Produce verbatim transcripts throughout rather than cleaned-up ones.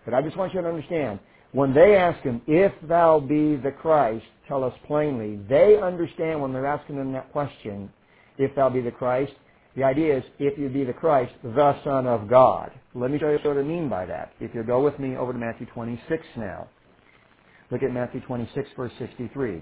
But I just want you to understand, when they ask him, if thou be the Christ, tell us plainly, they understand when they're asking him that question, if thou be the Christ, the idea is, if you be the Christ, the Son of God. Let me show you what I mean by that. If you go with me over to Matthew twenty-six now. Look at Matthew twenty-six, verse sixty-three.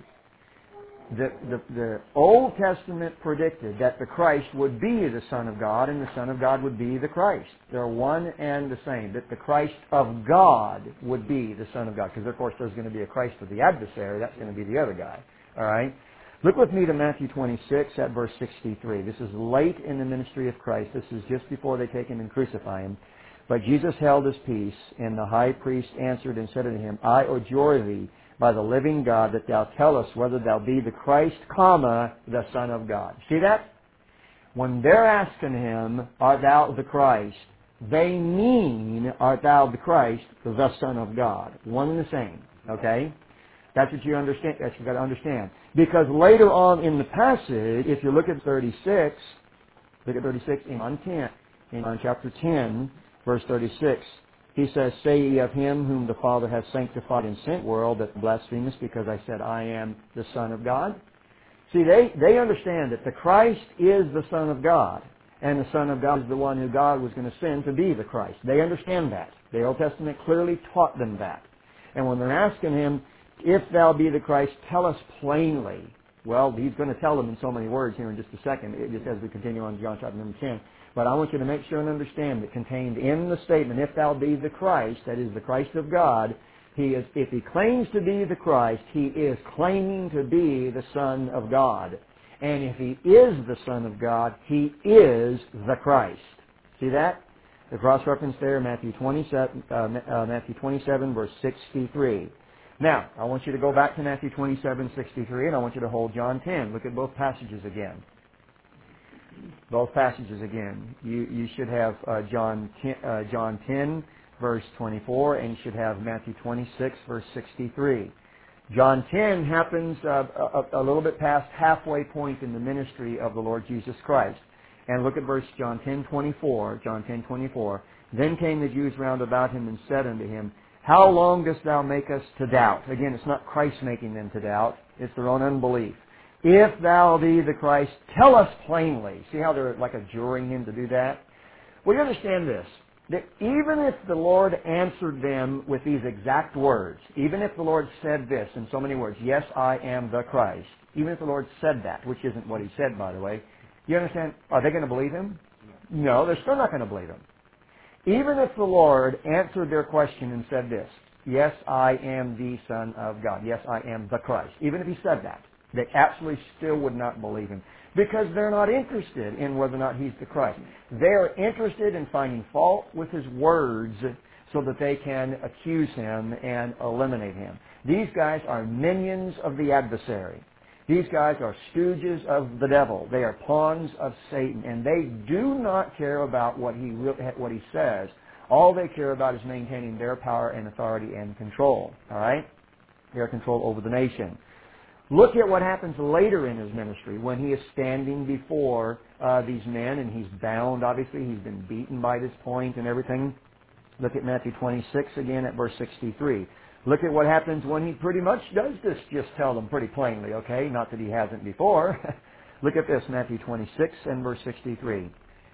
The, the, the Old Testament predicted that the Christ would be the Son of God, and the Son of God would be the Christ. They're one and the same. That the Christ of God would be the Son of God. Because, of course, there's going to be a Christ of the adversary. That's going to be the other guy. All right? Look with me to Matthew twenty-six at verse sixty-three. This is late in the ministry of Christ. This is just before they take him and crucify him. But Jesus held his peace, and the high priest answered and said unto him, I adjure thee by the living God that thou tell us whether thou be the Christ, comma, the Son of God. See that? When they're asking him, art thou the Christ, they mean, art thou the Christ, the Son of God. One and the same. Okay? That's what you understand. That's what you've got to understand. Because later on in the passage, if you look at thirty-six, look at thirty-six in John ten, in John chapter ten, verse thirty-six, he says, say ye of him whom the Father hath sanctified and sent world, that blasphemous, because I said I am the Son of God. See, they, they understand that the Christ is the Son of God, and the Son of God is the one who God was going to send to be the Christ. They understand that. The Old Testament clearly taught them that. And when they're asking him, if thou be the Christ, tell us plainly. Well, he's going to tell them in so many words here in just a second, just as we continue on John chapter number ten. But I want you to make sure and understand that contained in the statement, if thou be the Christ, that is the Christ of God, he is, if he claims to be the Christ, he is claiming to be the Son of God. And if he is the Son of God, he is the Christ. See that? The cross-reference there, Matthew twenty-seven, uh, uh, Matthew twenty-seven, verse sixty-three. Now, I want you to go back to Matthew twenty-seven, sixty-three, and I want you to hold John ten. Look at both passages again. Both passages again. You you should have uh, John ten, uh, John ten, verse twenty-four, and you should have Matthew twenty-six, verse sixty-three. John ten happens uh, a, a little bit past halfway point in the ministry of the Lord Jesus Christ. And look at verse John ten, twenty-four. John ten, twenty-four. Then came the Jews round about him and said unto him, how long dost thou make us to doubt? Again, it's not Christ making them to doubt. It's their own unbelief. If thou be the Christ, tell us plainly. See how they're like adjuring him to do that? Well, you understand this, that even if the Lord answered them with these exact words, even if the Lord said this in so many words, yes, I am the Christ, even if the Lord said that, which isn't what he said, by the way, you understand, are they going to believe him? No, they're still not going to believe him. Even if the Lord answered their question and said this, yes, I am the Son of God. Yes, I am the Christ. Even if he said that, they absolutely still would not believe him. Because they're not interested in whether or not he's the Christ. They're interested in finding fault with his words so that they can accuse him and eliminate him. These guys are minions of the adversary. These guys are stooges of the devil. They are pawns of Satan, and they do not care about what he what he says. All they care about is maintaining their power and authority and control. All right, their control over the nation. Look at what happens later in his ministry when he is standing before uh, these men, and he's bound. Obviously, he's been beaten by this point and everything. Look at Matthew twenty-six again at verse sixty-three. Look at what happens when he pretty much does this, just tell them pretty plainly, okay? Not that he hasn't before. Look at this, Matthew twenty-six and verse sixty-three.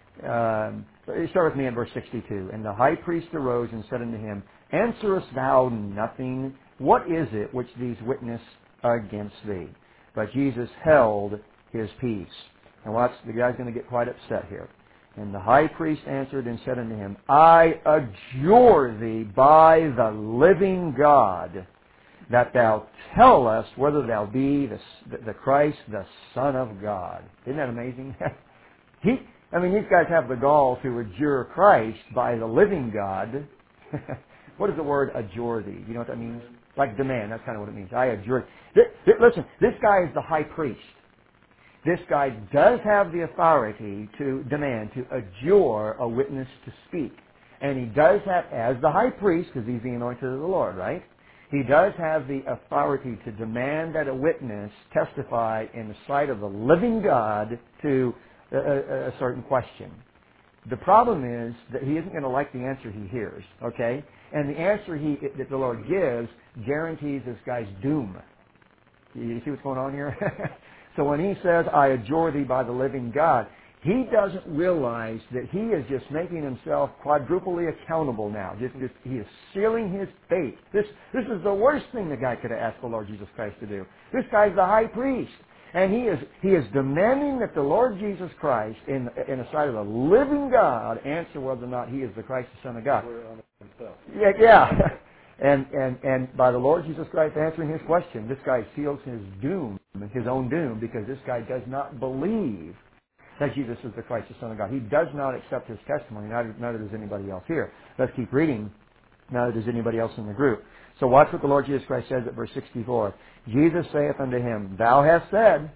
Um, start with me in verse sixty-two. And the high priest arose and said unto him, answerest thou nothing? What is it which these witness against thee? But Jesus held his peace. And watch, the guy's going to get quite upset here. And the high priest answered and said unto him, I adjure thee by the living God, that thou tell us whether thou be the, the Christ, the Son of God. Isn't that amazing? he, I mean, these guys have the gall to adjure Christ by the living God. What does the word adjure thee? You know what that means? Like demand. That's kind of what it means. I adjure. Listen, this guy is the high priest. This guy does have the authority to demand, to adjure a witness to speak. And he does have, as the high priest, because he's the anointed of the Lord, right? He does have the authority to demand that a witness testify in the sight of the living God to a, a, a certain question. The problem is that he isn't going to like the answer he hears, okay? And the answer he that the Lord gives guarantees this guy's doom. You see what's going on here? So when he says, I adjure thee by the living God, he doesn't realize that he is just making himself quadruply accountable now. Just, just, he is sealing his fate. This, this is the worst thing the guy could have asked the Lord Jesus Christ to do. This guy's the high priest. And he is, he is demanding that the Lord Jesus Christ, in, in the sight of the living God, answer whether or not he is the Christ, the Son of God. Yeah, yeah. And, and, and by the Lord Jesus Christ answering his question, this guy seals his doom, his own doom, because this guy does not believe that Jesus is the Christ, the Son of God. He does not accept his testimony, neither, neither does anybody else here. Let's keep reading. Neither does anybody else in the group. So watch what the Lord Jesus Christ says at verse sixty-four. Jesus saith unto him, Thou hast said.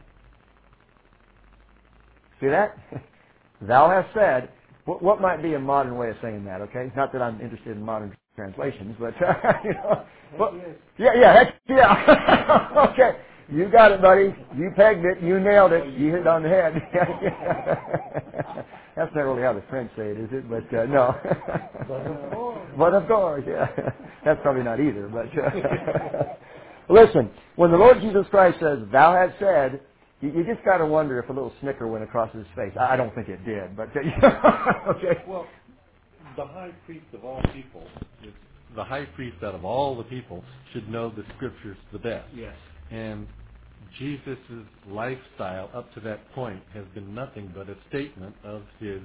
See that? Thou hast said. What, what might be a modern way of saying that, okay? Not that I'm interested in modern translations, but, uh, you know. Well, yeah, yeah, heck, yeah. Okay. You got it, buddy. You pegged it. You nailed it. You hit it on the head. That's not really how the French say it, is it? But uh, no. But of course, yeah. That's probably not either. But uh, listen, when the Lord Jesus Christ says, Thou hast said, you, you just got to wonder if a little snicker went across his face. I, I don't think it did. But uh, okay. Well, the high priest of all people, is, the high priest out of all the people, should know the Scriptures the best. Yes. And Jesus' lifestyle up to that point has been nothing but a statement of his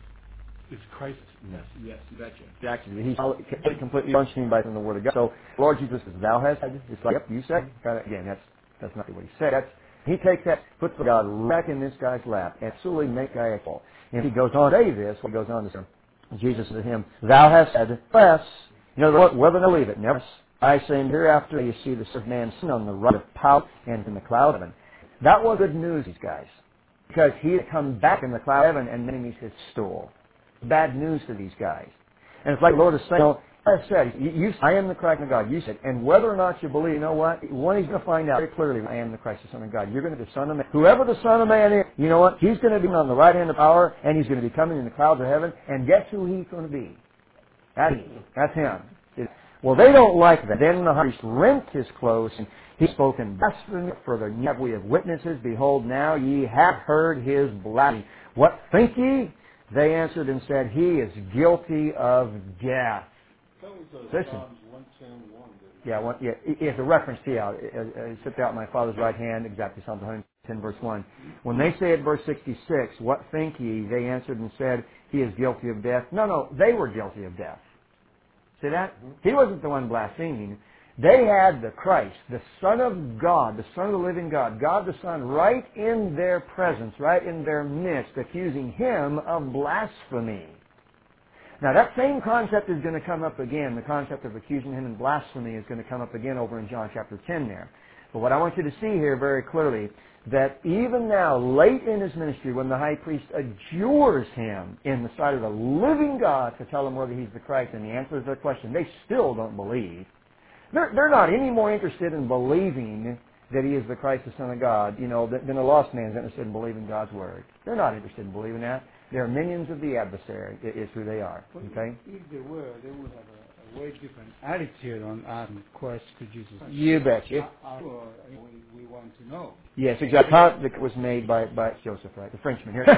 his Christness. Yes, you betcha. Exactly. He's completely functioning by the Word of God. So, Lord Jesus says, Thou hast said. It's like, yep, you said. Again, that's that's not what he said. That's, he takes that, puts the God back in this guy's lap, absolutely make guy equal. And he goes on to say this, what goes on to say, Jesus said to him, Thou hast said, Yes. You know, whether to believe it, never. I say, and hereafter you see the Son of Man sitting on the right of power and in the cloud of heaven. That was good news, these guys, because he had come back in the cloud of heaven and made him his stool. Bad news to these guys. And it's like the Lord is saying, well, I said, you, you, I am the Christ of God. You said, and whether or not you believe, you know what? One, he's going to find out very clearly, I am the Christ, the Son of God. You're going to be the Son of Man. Whoever the Son of Man is, you know what? He's going to be on the right hand of power, and he's going to be coming in the clouds of heaven. And guess who he's going to be? That's, that's him. Well, they don't like that. Then the high priest rent his clothes, and he spoke in blasphemy. Further, yet we have witnesses. Behold, now ye have heard his blasphemy. What think ye? They answered and said, He is guilty of death. That was uh, Listen. Psalms one ten one. Yeah, one, yeah, it's a reference to, yeah, uh, sit out my Father's right hand, exactly, Psalms one ten, verse one. When they say at verse sixty-six, What think ye? They answered and said, He is guilty of death. No, no, they were guilty of death. See that? He wasn't the one blaspheming. They had the Christ, the Son of God, the Son of the living God, God the Son, right in their presence, right in their midst, accusing Him of blasphemy. Now that same concept is going to come up again. The concept of accusing Him in blasphemy is going to come up again over in John chapter ten there. But what I want you to see here very clearly, that even now, late in His ministry, when the high priest adjures Him in the sight of the living God to tell Him whether He's the Christ, and He answers their question, they still don't believe. They're, they're not any more interested in believing that He is the Christ, the Son of God, you know, than a lost man is interested in believing God's Word. They're not interested in believing that. They're minions of the adversary, is who they are. Okay? If they were, they would have a, a way different attitude on asking questions to Jesus. You betcha. Uh, uh, we, we want to know. Yes, exactly. That was made by, by Joseph, right? The Frenchman here.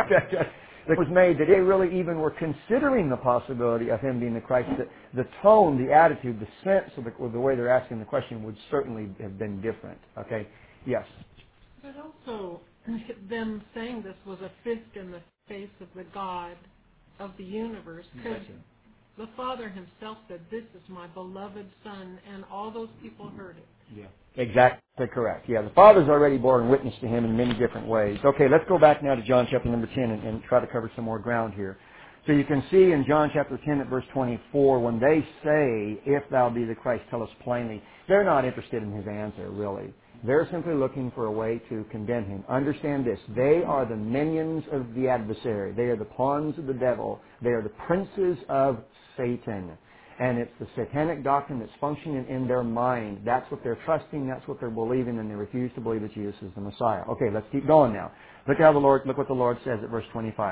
That was made that they really even were considering the possibility of Him being the Christ. The, the tone, the attitude, the sense of the, of the way they're asking the question would certainly have been different. Okay? Yes. But also, them saying this was a fist in the face of the God of the universe, because the Father Himself said, This is my beloved Son, and all those people heard it. Yeah. Exactly correct. Yeah, the Father's already borne witness to Him in many different ways. Okay, let's go back now to John chapter number ten and, and try to cover some more ground here. So you can see in John chapter ten at verse twenty-four, when they say, If thou be the Christ, tell us plainly, they're not interested in His answer, really. They're simply looking for a way to condemn Him. Understand this. They are the minions of the adversary. They are the pawns of the devil. They are the princes of Satan. And it's the satanic doctrine that's functioning in their mind. That's what they're trusting. That's what they're believing. And they refuse to believe that Jesus is the Messiah. Okay, let's keep going now. Look how the Lord, look what the Lord says at verse twenty-five.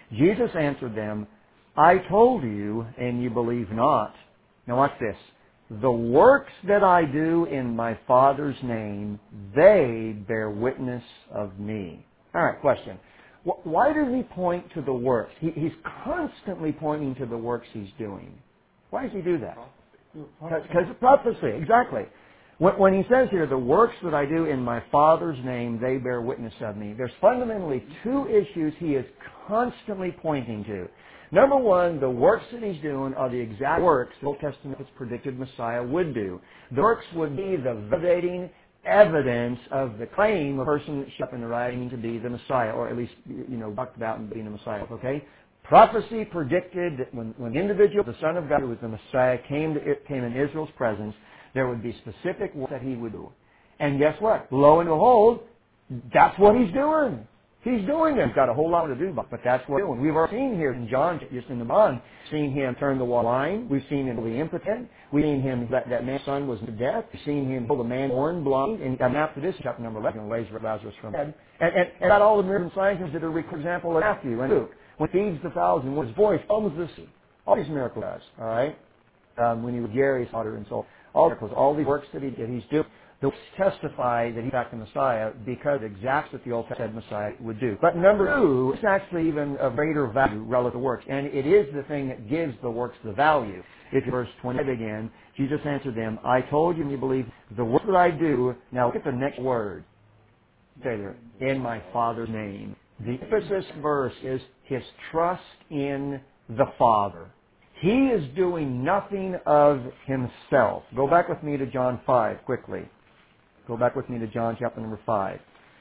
Jesus answered them, I told you, and you believe not. Now watch this. The works that I do in my Father's name, they bear witness of me. All right, question. Why does he point to the works? He, he's constantly pointing to the works he's doing. Why does he do that? Because of prophecy, exactly. When, when he says here, the works that I do in my Father's name, they bear witness of me, there's fundamentally two issues he is constantly pointing to. Number one, the works that he's doing are the exact works the Old Testament predicted Messiah would do. The works would be the validating evidence of the claim of the person that showed up in the writing to be the Messiah, or at least, you know, talked about and being the Messiah, okay? Prophecy predicted that when, when the individual, the Son of God, who was the Messiah, came, to, came in Israel's presence, there would be specific work that he would do. And guess what? Lo and behold, that's what he's doing. He's doing it. He's got a whole lot to do, but that's what he's doing. We've already seen here in John, just in the bond, seen him turn the water wine. We've seen him be impotent. We've seen him, that, that man's son was to death. We've seen him heal the man born blind. And, and after this, chapter number eleven, he'll raise Lazarus from the dead. And, and, and about all the miracles and signs that are, for example, in Matthew and Luke. When he feeds the thousand, with his voice, almost this, all these miracles does, all right? Um, when he was Gary's daughter and so all miracles, all these works that, he, that he's doing, the works testify that he's back the Messiah because it exacts what the Old Testament Messiah would do. But number two, it's actually even of greater value relative to works, and it is the thing that gives the works the value. If you verse twenty again, Jesus answered them, I told you and you believe the work that I do. Now look at the next word. Say there, in my Father's name. The emphasis verse is his trust in the Father. He is doing nothing of himself. Go back with me to John five quickly. Go back with me to John chapter number five.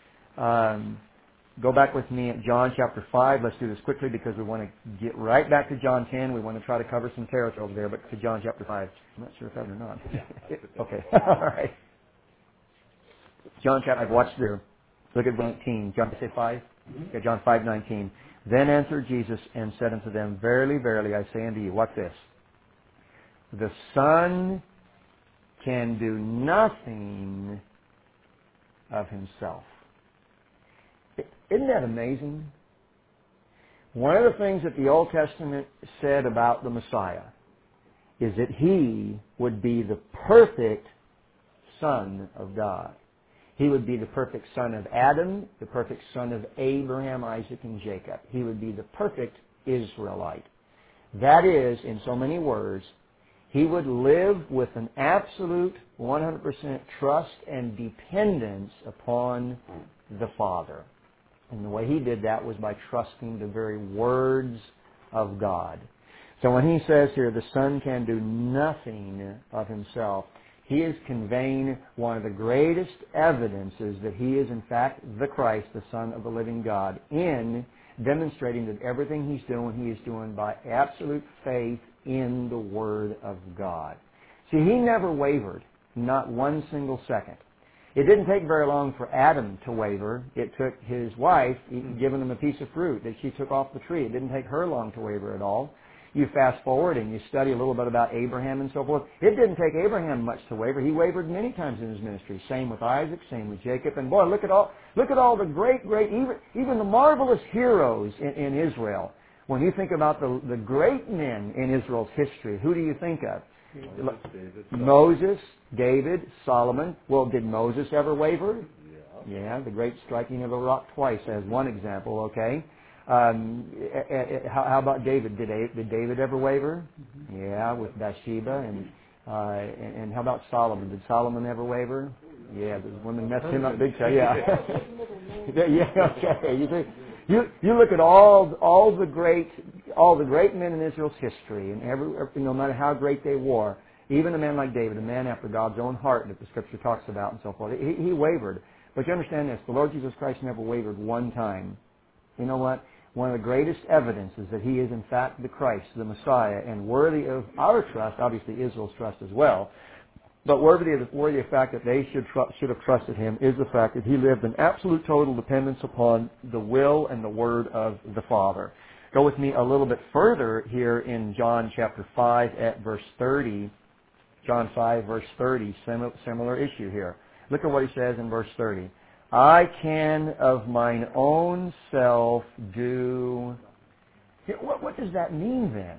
Um, go back with me at John chapter five. Let's do this quickly because we want to get right back to John ten. We want to try to cover some territory over there, but to John chapter five. I'm not sure if that or not. Okay. All right. John chapter five. Watch there. Look at nineteen. John, say five? Okay, John five nineteen. Then answered Jesus and said unto them, Verily, verily, I say unto you, watch this. The Son can do nothing of himself. Isn't that amazing? One of the things that the Old Testament said about the Messiah is that he would be the perfect Son of God. He would be the perfect son of Adam, the perfect son of Abraham, Isaac, and Jacob. He would be the perfect Israelite. That is, in so many words, he would live with an absolute one hundred percent trust and dependence upon the Father. And the way he did that was by trusting the very words of God. So when he says here, the Son can do nothing of himself, he is conveying one of the greatest evidences that he is in fact the Christ, the Son of the living God, in demonstrating that everything he's doing, he is doing by absolute faith in the Word of God. See, he never wavered, not one single second. It didn't take very long for Adam to waver. It took his wife giving him a piece of fruit that she took off the tree. It didn't take her long to waver at all. You fast forward and you study a little bit about Abraham and so forth. It didn't take Abraham much to waver. He wavered many times in his ministry. Same with Isaac, same with Jacob. And boy, look at all look at all the great, great, even, even the marvelous heroes in, in Israel. When you think about the, the great men in Israel's history, who do you think of? Moses, David, Moses, David, Solomon. Well, did Moses ever waver? Yeah. Yeah, the great striking of a rock twice as one example, okay? Um, how, how about David? Did, did David ever waver? Mm-hmm. Yeah, with Bathsheba. And, uh, and and how about Solomon? Did Solomon ever waver? Yeah, the women messed him up big time. Yeah. Yeah, okay. You, think, you you look at all all the great all the great men in Israel's history, and every no matter how great they were, even a man like David, a man after God's own heart that the Scripture talks about and so forth, he, he wavered. But you understand this: the Lord Jesus Christ never wavered one time. You know what? One of the greatest evidences that he is in fact the Christ, the Messiah, and worthy of our trust, obviously Israel's trust as well, but worthy of the, worthy of the fact that they should tr- should have trusted him is the fact that he lived in absolute total dependence upon the will and the word of the Father. Go with me a little bit further here in John chapter five at verse thirty. John five verse thirty, similar, similar issue here. Look at what he says in verse thirty. I can of mine own self do What, what does that mean then?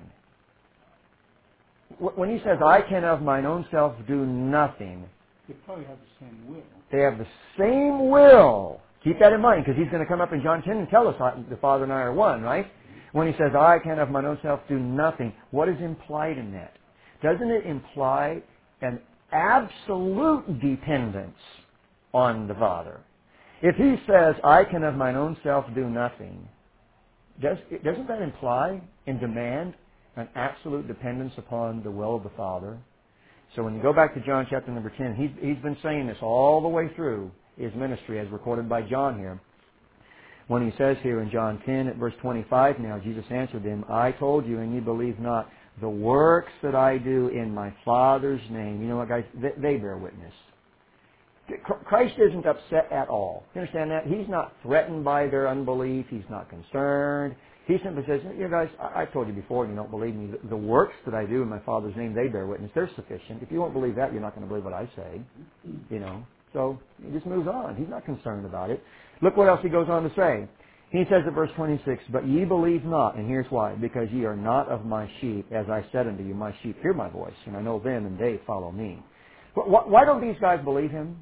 When he says, I can of mine own self do nothing, They probably have the same will. they have the same will. Keep that in mind, because he's going to come up in John ten and tell us the Father and I are one, right? When he says, I can of mine own self do nothing, what is implied in that? Doesn't it imply an absolute dependence on the Father? If he says, I can of mine own self do nothing, does, doesn't that imply and demand an absolute dependence upon the will of the Father? So when you go back to John chapter number ten, he's, he's been saying this all the way through his ministry as recorded by John here. When he says here in John ten at verse twenty-five now, Jesus answered them, I told you and you believe not. The works that I do in my Father's name, you know what guys, they, they bear witness. Christ isn't upset at all. You understand that? He's not threatened by their unbelief. He's not concerned. He simply says, you guys, I, I've told you before and you don't believe me. The, the works that I do in my Father's name, they bear witness. They're sufficient. If you won't believe that, you're not going to believe what I say. You know. So he just moves on. He's not concerned about it. Look what else he goes on to say. He says at verse twenty-six, but ye believe not, and here's why. Because ye are not of my sheep. As I said unto you, my sheep hear my voice, and I know them, and they follow me. Why don't these guys believe him?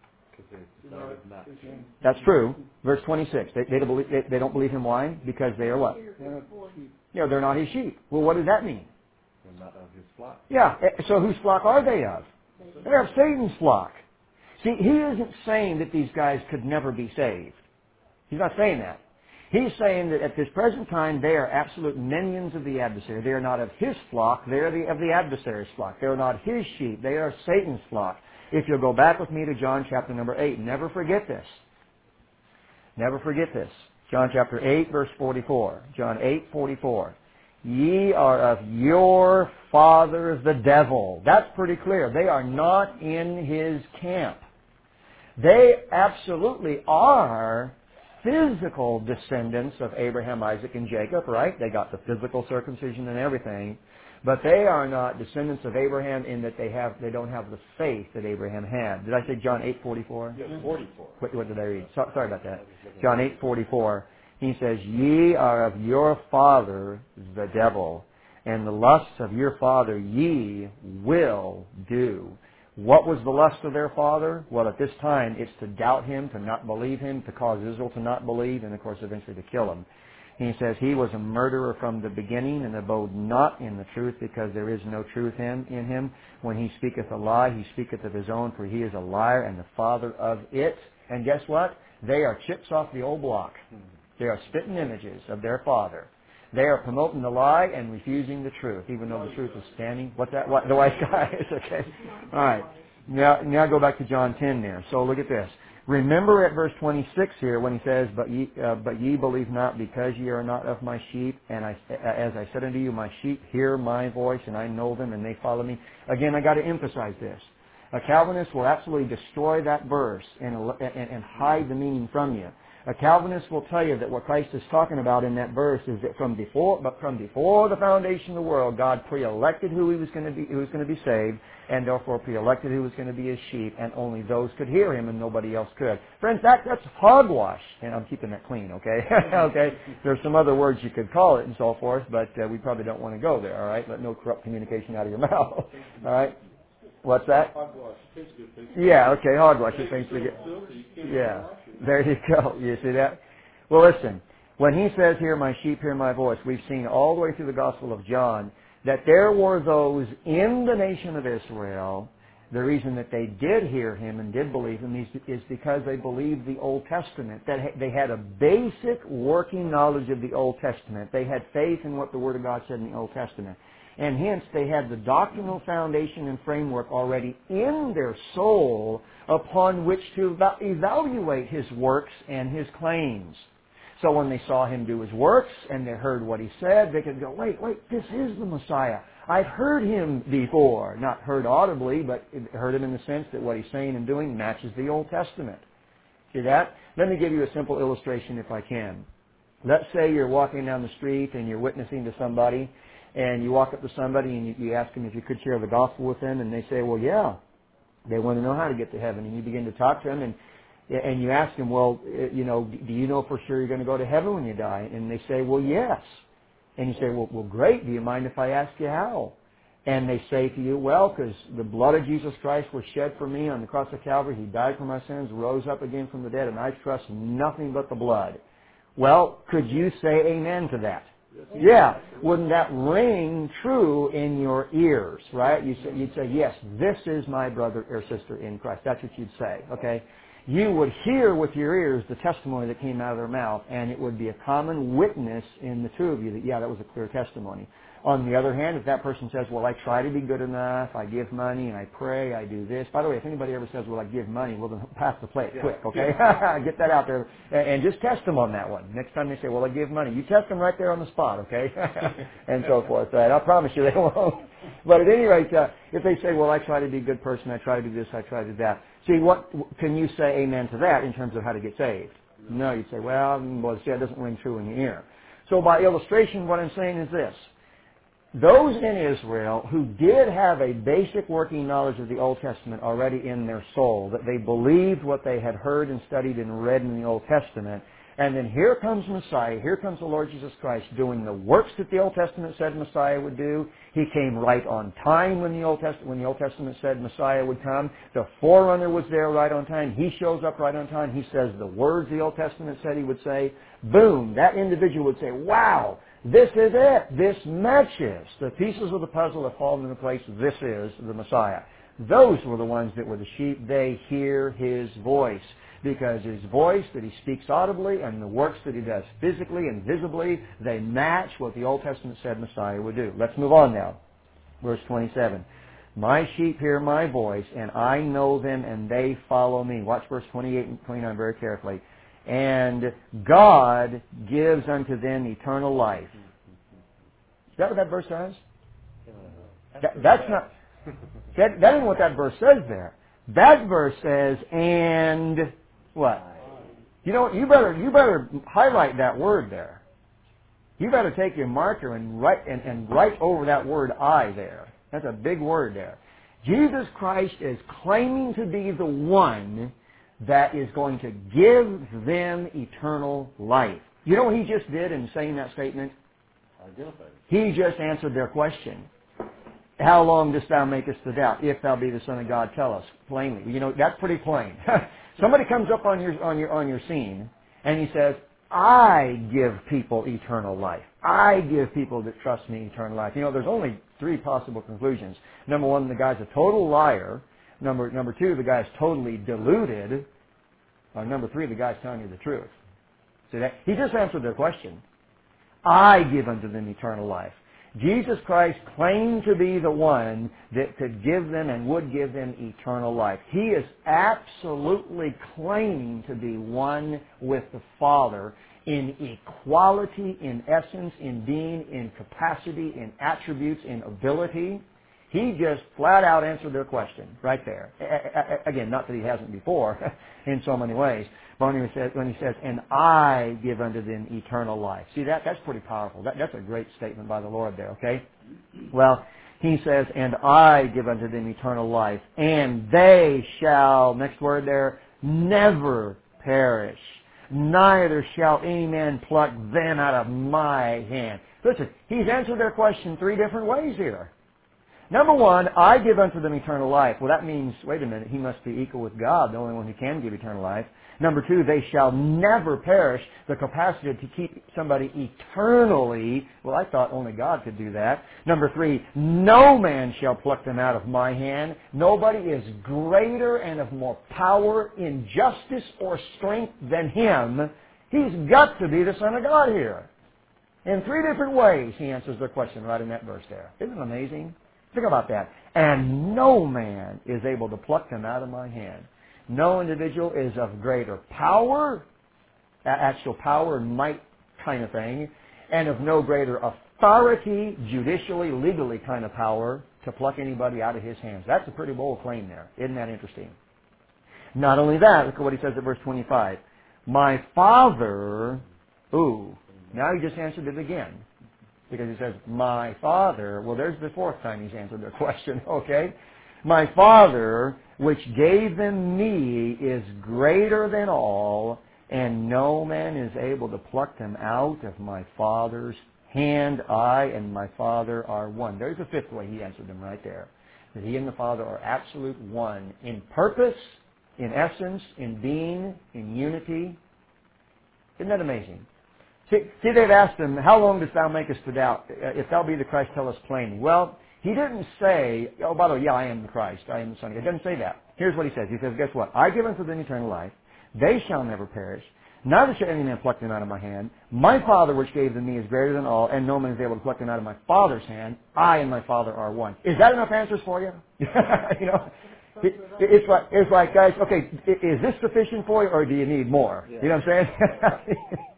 That's true. Verse twenty-six. They, they, don't believe, they, they don't believe him. Why? Because they are what? Yeah, they're not his sheep. Well, what does that mean? They're not of his flock. Yeah. So whose flock are they of? They're of Satan's flock. See, he isn't saying that these guys could never be saved. He's not saying that. He's saying that at this present time they are absolute minions of the adversary. They are not of his flock. They are the, of the adversary's flock. They are not his sheep. They are Satan's flock. If you'll go back with me to John chapter number eight, never forget this. Never forget this. John chapter eight, verse forty-four. John eight, forty-four. Ye are of your father the devil. That's pretty clear. They are not in his camp. They absolutely are physical descendants of Abraham, Isaac, and Jacob, right? They got the physical circumcision and everything. But they are not descendants of Abraham in that they have they don't have the faith that Abraham had. Did I say John eight forty-four? Yes, forty-four. What, what did I read? So, sorry about that. John eight forty-four. He says, ye are of your father the devil, and the lusts of your father ye will do. What was the lust of their father? Well, at this time, it's to doubt him, to not believe him, to cause Israel to not believe, and of course eventually to kill him. He says, he was a murderer from the beginning, and abode not in the truth, because there is no truth in, in him. When he speaketh a lie, he speaketh of his own, for he is a liar and the father of it. And guess what? They are chips off the old block. They are spitting images of their father. They are promoting the lie and refusing the truth, even though the truth is standing. What's that? What, the white guy is, okay. All right. Now, now go back to John ten there. So look at this. Remember at verse twenty-six here when he says, But ye, uh, but ye believe not, because ye are not of my sheep, and I, as I said unto you, my sheep hear my voice, and I know them, and they follow me. Again, I got to emphasize this. A Calvinist will absolutely destroy that verse and, and, and hide the meaning from you. A Calvinist will tell you that what Christ is talking about in that verse is that from before, but from before the foundation of the world, God pre-elected who he was going to be, who was going to be saved, and therefore pre-elected who was going to be his sheep, and only those could hear him, and nobody else could. Friends, that that's hogwash, and I'm keeping that clean, okay? Okay. There's some other words you could call it and so forth, but uh, we probably don't want to go there. All right, let no corrupt communication out of your mouth. All right. What's that? Hogwash. Yeah, okay, hogwash. It thinks to get. Yeah, there you go. You see that? Well, listen. When he says here, my sheep hear my voice, we've seen all the way through the Gospel of John that there were those in the nation of Israel. The reason that they did hear him and did believe him is, is because they believed the Old Testament. That they had a basic working knowledge of the Old Testament. They had faith in what the Word of God said in the Old Testament. And hence, they had the doctrinal foundation and framework already in their soul upon which to evaluate his works and his claims. So when they saw him do his works and they heard what he said, they could go, wait, wait, this is the Messiah. I've heard him before. Not heard audibly, but heard him in the sense that what he's saying and doing matches the Old Testament. See that? Let me give you a simple illustration if I can. Let's say you're walking down the street and you're witnessing to somebody, and you walk up to somebody and you, you ask them if you could share the gospel with them, and they say, well, yeah. They want to know how to get to heaven. And you begin to talk to them, and and you ask them, well, you know, do you know for sure you're going to go to heaven when you die? And they say, well, yes. And you say, well, well, great. Do you mind if I ask you how? And they say to you, well, because the blood of Jesus Christ was shed for me on the cross of Calvary. He died for my sins, rose up again from the dead, and I trust nothing but the blood. Well, could you say amen to that? Yeah. Wouldn't that ring true in your ears, right? You say, you'd say, yes, this is my brother or sister in Christ. That's what you'd say, okay? You would hear with your ears the testimony that came out of their mouth, and it would be a common witness in the two of you that, yeah, that was a clear testimony. On the other hand, if that person says, well, I try to be good enough, I give money, and I pray, I do this. By the way, if anybody ever says, well, I give money, well, then pass the plate quick, okay? Get that out there, and just test them on that one. Next time they say, well, I give money, you test them right there on the spot, okay? And so forth. Right? I promise you they won't. But at any rate, uh, if they say, well, I try to be a good person, I try to do this, I try to do that. See, what can you say amen to that in terms of how to get saved? No, you'd say, well, well, see, that doesn't ring true in the ear. So by illustration, what I'm saying is this. Those in Israel who did have a basic working knowledge of the Old Testament already in their soul, that they believed what they had heard and studied and read in the Old Testament, and then here comes Messiah, here comes the Lord Jesus Christ doing the works that the Old Testament said Messiah would do. He came right on time when the Old Testament, when the Old Testament said Messiah would come. The forerunner was there right on time. He shows up right on time. He says the words the Old Testament said he would say. Boom, that individual would say, wow, this is it. This matches. The pieces of the puzzle have fallen into place. This is the Messiah. Those were the ones that were the sheep. They hear his voice. Because his voice that he speaks audibly and the works that he does physically and visibly, they match what the Old Testament said Messiah would do. Let's move on now. Verse twenty-seven. My sheep hear my voice, and I know them, and they follow me. Watch verse twenty-eight and twenty-nine very carefully. And God gives unto them eternal life. Is that what that verse says? That, that's not... That, that isn't what that verse says there. That verse says, and... What? You know what? You better you better highlight that word there. You better take your marker and write and, and write over that word "I" there. That's a big word there. Jesus Christ is claiming to be the one that is going to give them eternal life. You know what he just did in saying that statement? He just answered their question. How long dost thou make us to doubt? If thou be the Son of God, tell us plainly. You know, that's pretty plain. Somebody comes up on your on your on your scene and he says, I give people eternal life. I give people that trust me eternal life. You know, there's only three possible conclusions. Number one, the guy's a total liar. Number number two, the guy's totally deluded. Or number three, the guy's telling you the truth. See that? He just answered their question. I give unto them eternal life. Jesus Christ claimed to be the one that could give them and would give them eternal life. He is absolutely claiming to be one with the Father in equality, in essence, in being, in capacity, in attributes, in ability. He just flat out answered their question right there. Again, not that he hasn't before in so many ways, but when he says, when he says, and I give unto them eternal life. See, that that's pretty powerful. That, that's a great statement by the Lord there, okay? Well, he says, and I give unto them eternal life, and they shall, next word there, never perish. Neither shall any man pluck them out of my hand. Listen, he's answered their question three different ways here. Number one, I give unto them eternal life. Well, that means, wait a minute, he must be equal with God, the only one who can give eternal life. Number two, they shall never perish. The capacity to keep somebody eternally, well, I thought only God could do that. Number three, no man shall pluck them out of my hand. Nobody is greater and of more power in justice or strength than him. He's got to be the Son of God here. In three different ways, he answers their question right in that verse there. Isn't it amazing? Think about that. And no man is able to pluck them out of my hand. No individual is of greater power, actual power and might kind of thing, and of no greater authority, judicially, legally kind of power, to pluck anybody out of his hands. That's a pretty bold claim there. Isn't that interesting? Not only that, look at what he says at verse twenty-five. My Father, ooh, now he just answered it again. Because he says, my Father, well, there's the fourth time he's answered their question, okay? My Father, which gave them me, is greater than all, and no man is able to pluck them out of my Father's hand, I and my Father are one. There's a fifth way he answered them right there. That he and the Father are absolute one in purpose, in essence, in being, in unity. Isn't that amazing? See, see, they've asked him, how long dost thou make us to doubt? If thou be the Christ, tell us plainly. Well, he didn't say, oh, by the way, yeah, I am the Christ, I am the Son of God. He doesn't say that. Here's what he says. He says, guess what? I give unto them eternal life. They shall never perish. Neither shall any man pluck them out of my hand. My Father which gave them me is greater than all, and no man is able to pluck them out of my Father's hand. I and my Father are one. Is that enough answers for you? You know, it, it's like, it's like, guys, okay, is this sufficient for you, or do you need more? Yeah. You know what I'm saying?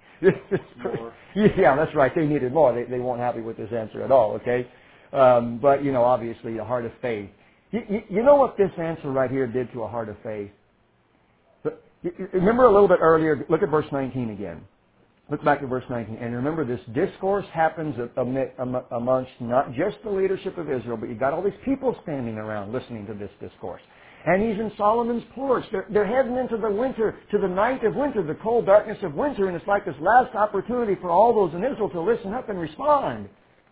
More. Yeah, that's right. They needed more. They, they weren't happy with this answer at all, okay? Um, but, you know, obviously, a heart of faith. You, you, you know what this answer right here did to a heart of faith? But, you, you remember a little bit earlier, look at verse nineteen again. Look back at verse nineteen. And remember, this discourse happens amid, amongst not just the leadership of Israel, but you've got all these people standing around listening to this discourse. And he's in Solomon's porch. They're, they're heading into the winter, to the night of winter, the cold darkness of winter, and it's like this last opportunity for all those in Israel to listen up and respond.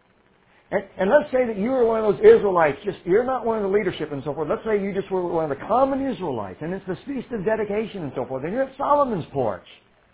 And, and let's say that you were one of those Israelites, just you're not one of the leadership and so forth. Let's say you just were one of the common Israelites, and it's the Feast of Dedication and so forth, and you're at Solomon's porch.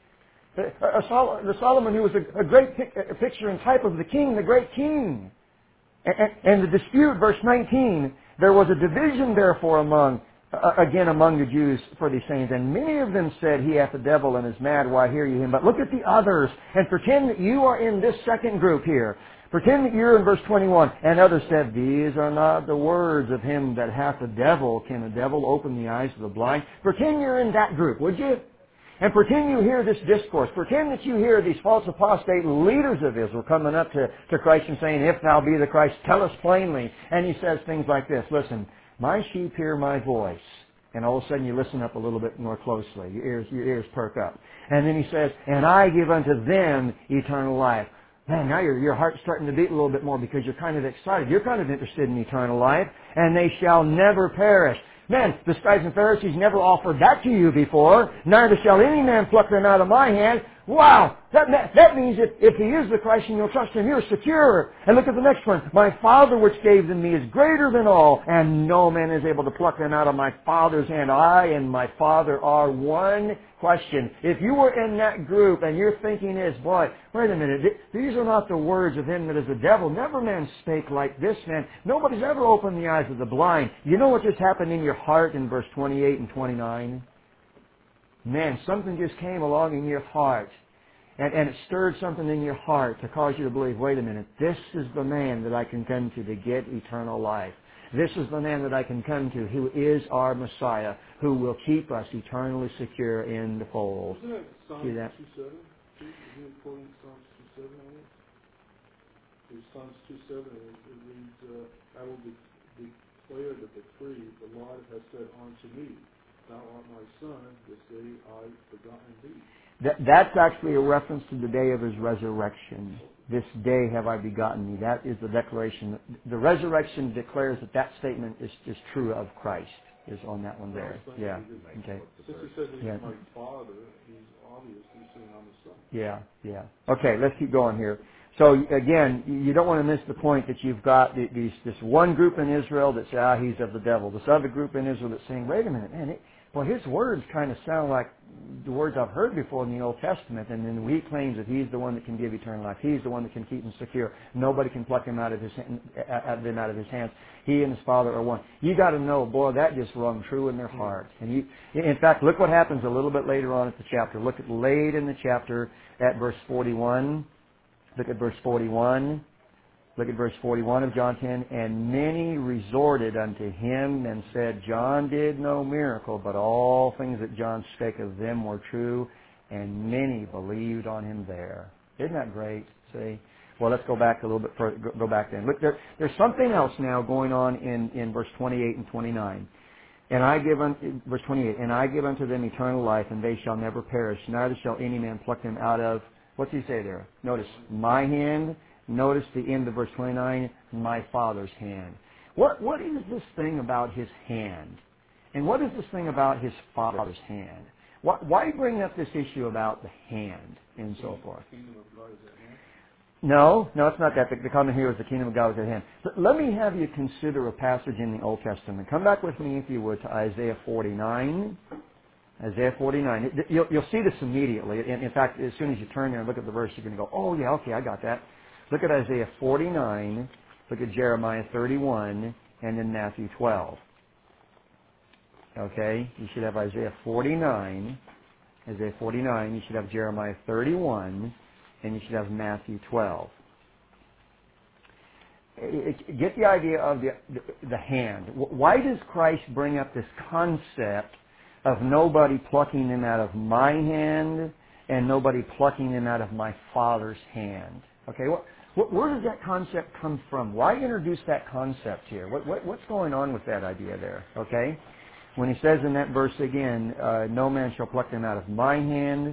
The, a, a, the Solomon who was a, a great pic, a picture and type of the king, the great king. And, and, and the dispute, verse nineteen, there was a division therefore among, uh, again among the Jews for these things. And many of them said, he hath a devil and is mad, why hear you him? But look at the others and pretend that you are in this second group here. Pretend that you're in verse twenty-one. And others said, these are not the words of him that hath a devil. Can a devil open the eyes of the blind? Pretend you're in that group, would you? And pretend you hear this discourse. Pretend that you hear these false apostate leaders of Israel coming up to, to Christ and saying, if thou be the Christ, tell us plainly. And he says things like this. Listen, my sheep hear my voice. And all of a sudden you listen up a little bit more closely. Your ears, your ears perk up. And then he says, and I give unto them eternal life. Man, now your, your heart's starting to beat a little bit more because you're kind of excited. You're kind of interested in eternal life. And they shall never perish. Man, the scribes and Pharisees never offered that to you before. Neither shall any man pluck them out of my hand. Wow! That, that means that if he is the Christ and you'll trust him, you're secure. And look at the next one. My Father which gave them me is greater than all, and no man is able to pluck them out of my Father's hand. I and my Father are one. Question. If you were in that group and your thinking is, boy, wait a minute, these are not the words of him that is the devil. Never man spake like this man. Nobody's ever opened the eyes of the blind. You know what just happened in your heart in verse twenty-eight and twenty-nine? Man, something just came along in your heart. And, and it stirred something in your heart to cause you to believe, wait a minute, this is the man that I can come to to get eternal life. This is the man that I can come to who is our Messiah, who will keep us eternally secure in the fold. Isn't that Psalms See that? two seven? Isn't it quoting Psalms two seven on it? It's Psalms two seven, and it reads, uh, I will de- declare the decree the Lord has said unto me, thou art my son, this day I begotten thee. That, that's actually a reference to the day of his resurrection. This day have I begotten thee. That is the declaration. The resurrection declares that that statement is, is true of Christ, is on that one there. Yeah. Okay. Since he said he's Yeah. my father, he's obviously saying I'm the son. Yeah, yeah. Okay, let's keep going here. So again, you don't want to miss the point that you've got these, this one group in Israel that say, ah, he's of the devil. This other group in Israel that's saying, wait a minute, man, it, well, his words kind of sound like the words I've heard before in the Old Testament. And then he claims that he's the one that can give eternal life. He's the one that can keep him secure. Nobody can pluck him out of his out of, them out of his hands. He and his Father are one. You got to know, boy, that just rung true in their heart. And you, in fact, look what happens a little bit later on at the chapter. Look at late in the chapter at verse forty-one. Look at verse forty-one. Look at verse forty-one of John ten. And many resorted unto him and said, John did no miracle, but all things that John spake of them were true, and many believed on him there. Isn't that great? See? Well, let's go back a little bit further. Go, go back then. Look, there, there's something else now going on in, in verse twenty-eight and twenty-nine. And I give unto, verse twenty-eight, and I give unto them eternal life, and they shall never perish, neither shall any man pluck them out of, what's he say there? Notice, my hand. Notice the end of verse twenty-nine, my Father's hand. What What is this thing about his hand? And what is this thing about his Father's hand? Why, why bring up this issue about the hand and so forth? No, no, it's not that. The, the comment here is the kingdom of God was at hand. But let me have you consider a passage in the Old Testament. Come back with me, if you would, to Isaiah forty-nine. Isaiah forty-nine. It, you'll, you'll see this immediately. In, in fact, as soon as you turn there and look at the verse, you're going to go, oh, yeah, okay, I got that. Look at Isaiah forty-nine. Look at Jeremiah thirty-one. And then Matthew twelve. Okay? You should have Isaiah forty-nine. Isaiah forty-nine. You should have Jeremiah thirty-one. And you should have Matthew twelve. Get the idea of the, the hand. Why does Christ bring up this concept of nobody plucking them out of my hand and nobody plucking them out of my Father's hand? Okay, what, what, where does that concept come from? Why introduce that concept here? What, what, what's going on with that idea there? Okay, when he says in that verse again, uh, no man shall pluck them out of my hand.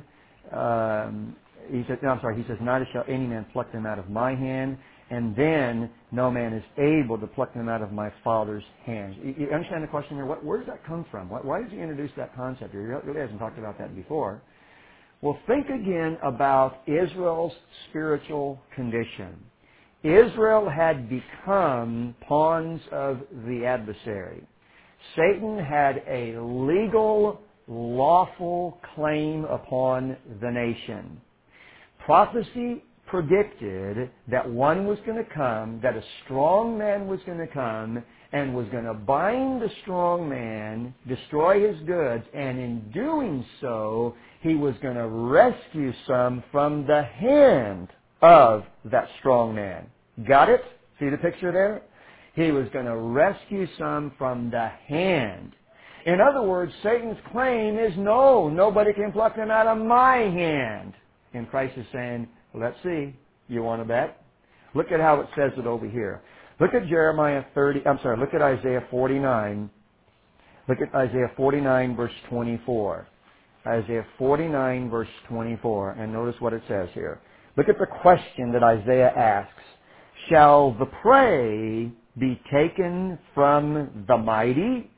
Um, he says, no, I'm sorry. He says, neither shall any man pluck them out of my hand. And then no man is able to pluck them out of my Father's hands. You, you understand the question here? What, where does that come from? Why, why does he introduce that concept here? He really hasn't talked about that before. Well, think again about Israel's spiritual condition. Israel had become pawns of the adversary. Satan had a legal, lawful claim upon the nation. Prophecy predicted that one was going to come, that a strong man was going to come and was going to bind the strong man, destroy his goods, and in doing so, he was going to rescue some from the hand of that strong man. Got it? See the picture there? He was going to rescue some from the hand. In other words, Satan's claim is, no, nobody can pluck them out of my hand. And Christ is saying, let's see. You want to bet? Look at how it says it over here. Look at Jeremiah thirty, I'm sorry, look at Isaiah forty-nine. Look at Isaiah forty-nine verse twenty-four. Isaiah forty-nine verse twenty-four. And notice what it says here. Look at the question that Isaiah asks. Shall the prey be taken from the mighty,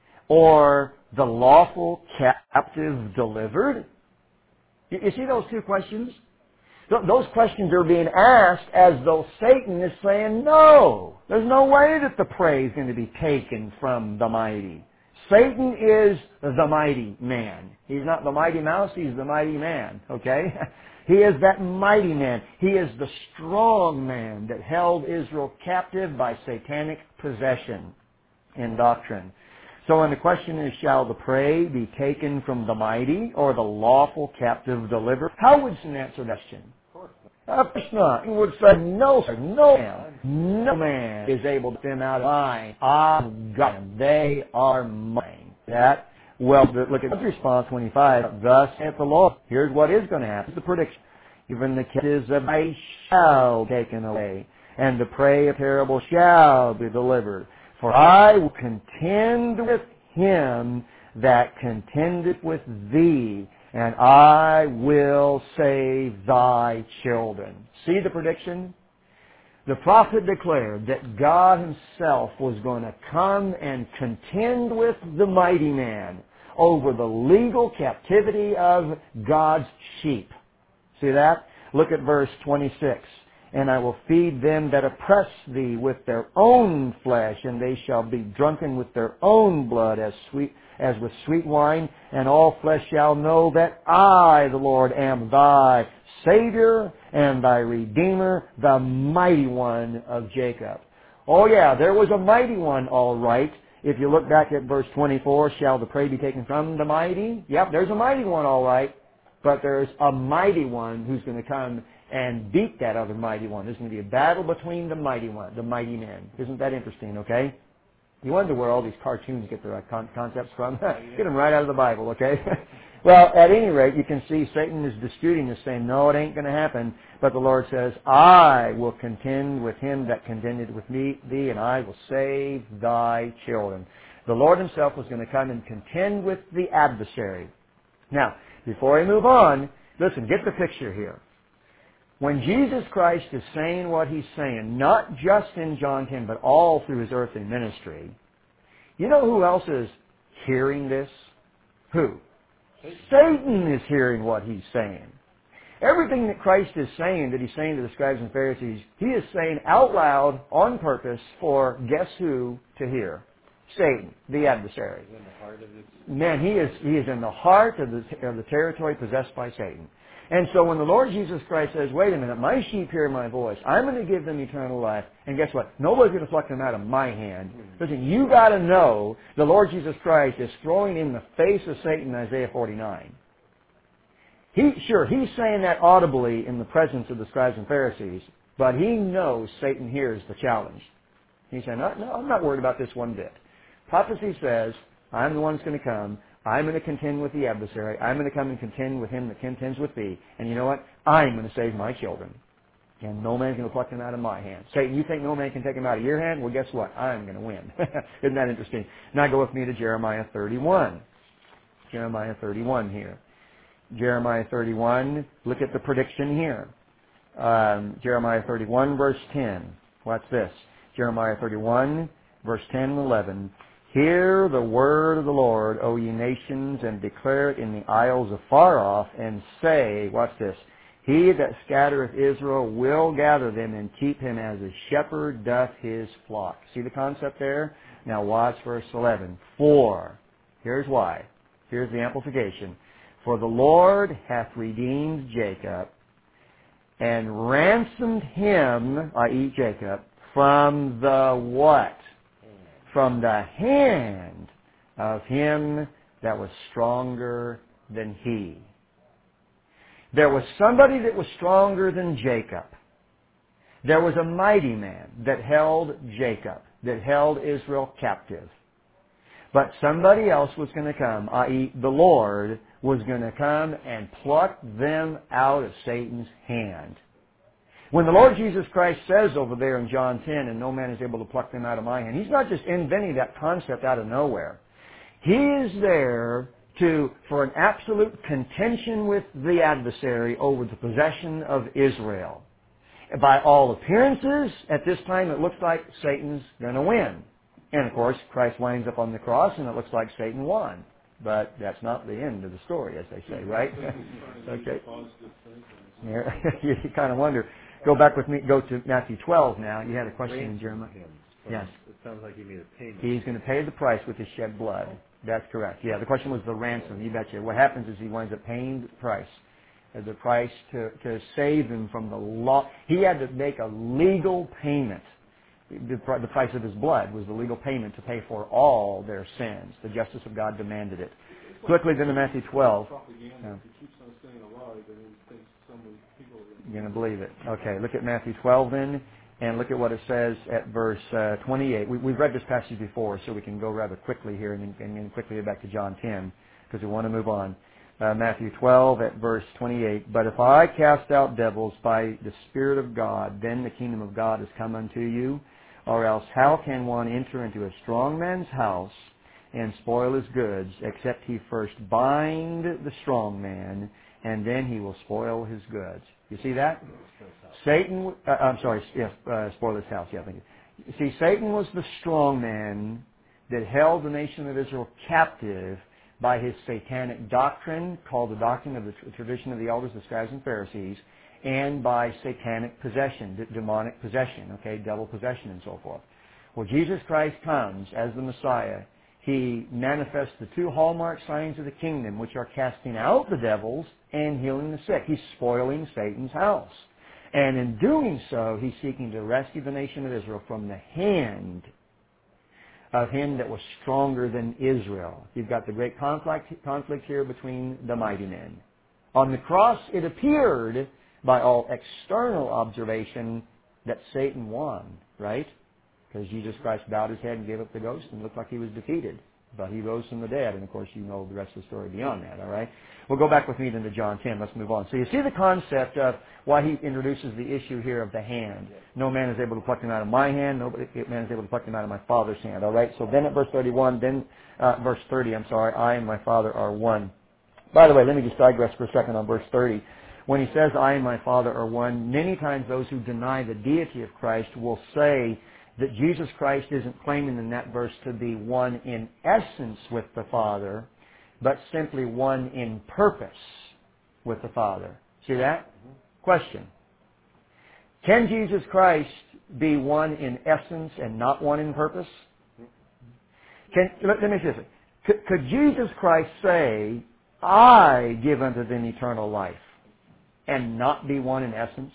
or the lawful captive delivered? You see those two questions? Those questions are being asked as though Satan is saying, no, there's no way that the prey is going to be taken from the mighty. Satan is the mighty man. He's not the mighty mouse, he's the mighty man, okay? He is that mighty man. He is the strong man that held Israel captive by satanic possession and doctrine. So when the question is, shall the prey be taken from the mighty or the lawful captive delivered? How would you answer that question? Of course not. He would say, no, sir, no man, no man is able to get them out of mine. I've got them. They are mine. That, well, look at the response, twenty-five. Thus saith the Lord. Here's what is going to happen. The prediction. Even the captives of I shall be taken away, and the prey of terrible shall be delivered. For I will contend with him that contendeth with thee, and I will save thy children. See the prediction? The prophet declared that God himself was going to come and contend with the mighty man over the legal captivity of God's sheep. See that? Look at verse twenty-six. And I will feed them that oppress thee with their own flesh, and they shall be drunken with their own blood as sweet as with sweet wine, and all flesh shall know that I, the Lord, am thy Savior and thy Redeemer, the mighty one of Jacob. Oh yeah, there was a mighty one, all right. If you look back at verse twenty-four, shall the prey be taken from the mighty? Yep, there's a mighty one, all right. But there's a mighty one who's going to come and beat that other mighty one. There's going to be a battle between the mighty one, the mighty men. Isn't that interesting, okay? You wonder where all these cartoons get their con- concepts from. Get them right out of the Bible, okay? Well, at any rate, you can see Satan is disputing this, saying, no, it ain't going to happen. But the Lord says, I will contend with him that contended with me, thee, and I will save thy children. The Lord himself was going to come and contend with the adversary. Now, before we move on, listen, get the picture here. When Jesus Christ is saying what he's saying, not just in John ten, but all through his earthly ministry, you know who else is hearing this? Who? Satan is hearing what he's saying. Everything that Christ is saying, that He's saying to the scribes and Pharisees, He is saying out loud on purpose for guess who to hear? Satan, the adversary. In the heart of its Man, he is he is in the heart of the of the territory possessed by Satan. And so when the Lord Jesus Christ says, wait a minute, my sheep hear my voice, I'm going to give them eternal life, and guess what? Nobody's going to pluck them out of my hand. Listen, you got to know the Lord Jesus Christ is throwing in the face of Satan in Isaiah forty-nine. He, sure, he's saying that audibly in the presence of the scribes and Pharisees, but he knows Satan hears the challenge. He's saying, no, no, I'm not worried about this one bit. Prophecy says, I'm the one that's going to come. I'm going to contend with the adversary. I'm going to come and contend with him that contends with thee. And you know what? I'm going to save my children. And no man's going to pluck them out of my hand. Satan, you think no man can take them out of your hand? Well, guess what? I'm going to win. Isn't that interesting? Now go with me to Jeremiah thirty-one. Jeremiah thirty-one here. Jeremiah thirty-one, look at the prediction here. Um, Jeremiah thirty-one, verse ten. What's this? Jeremiah thirty-one, verse ten and eleven. Hear the word of the Lord, O ye nations, and declare it in the isles afar off, and say, watch this, He that scattereth Israel will gather them and keep him as a shepherd doth his flock. See the concept there? Now watch verse eleven. For, here's why. Here's the amplification. For the Lord hath redeemed Jacob, and ransomed him, that is. Jacob, from the what? From the hand of him that was stronger than he. There was somebody that was stronger than Jacob. There was a mighty man that held Jacob, that held Israel captive. But somebody else was going to come, that is the Lord, was going to come and pluck them out of Satan's hand. When the Lord Jesus Christ says over there in John ten, and no man is able to pluck them out of my hand, He's not just inventing that concept out of nowhere. He is there to, for an absolute contention with the adversary over the possession of Israel. By all appearances, at this time it looks like Satan's going to win. And of course, Christ winds up on the cross and it looks like Satan won. But that's not the end of the story, as they say, right? Okay. Yeah, you kind of wonder. Go back with me, go to Matthew twelve now. You had a question in Jeremiah. Yes. It sounds like he made a payment. He's going to pay the price with his shed blood. That's correct. Yeah, the question was the ransom. You betcha. What happens is he winds up paying the price. The price to, to save him from the law. He had to make a legal payment. The, the price of his blood was the legal payment to pay for all their sins. The justice of God demanded it. Quickly then to Matthew twelve. Propaganda. If he keeps on staying alive, then he thinks so many people are You're going to believe it. Okay, look at Matthew twelve then, and look at what it says at verse uh, twenty-eight. We, we've read this passage before, so we can go rather quickly here and then, and then quickly back to John ten, because we want to move on. Uh, Matthew twelve at verse twenty-eight. But if I cast out devils by the Spirit of God, then the kingdom of God is come unto you. Or else how can one enter into a strong man's house and spoil his goods, except he first bind the strong man, and then he will spoil his goods. You see that? Satan, uh, I'm sorry, yes, uh, spoil his house, yeah, thank you. See, Satan was the strong man that held the nation of Israel captive by his satanic doctrine, called the doctrine of the tradition of the elders, the scribes and Pharisees, and by satanic possession, d- demonic possession, okay, devil possession and so forth. Well, Jesus Christ comes as the Messiah. He manifests the two hallmark signs of the kingdom, which are casting out the devils and healing the sick. He's spoiling Satan's house. And in doing so, he's seeking to rescue the nation of Israel from the hand of him that was stronger than Israel. You've got the great conflict, conflict here between the mighty men. On the cross, it appeared by all external observation that Satan won, right? Because Jesus Christ bowed his head and gave up the ghost and looked like he was defeated. But he rose from the dead, and of course you know the rest of the story beyond that, all right? Well, go back with me then to John ten. Let's move on. So you see the concept of why he introduces the issue here of the hand. No man is able to pluck them out of my hand. No man is able to pluck them out of my Father's hand, all right? So then at verse thirty-one, then uh, verse thirty, I'm sorry, I and my Father are one. By the way, let me just digress for a second on verse thirty. When he says, I and my Father are one, many times those who deny the deity of Christ will say that Jesus Christ isn't claiming in that verse to be one in essence with the Father, but simply one in purpose with the Father. See that? Question. Can Jesus Christ be one in essence and not one in purpose? Can, let, let me say this. Could, could Jesus Christ say, I give unto them eternal life, and not be one in essence?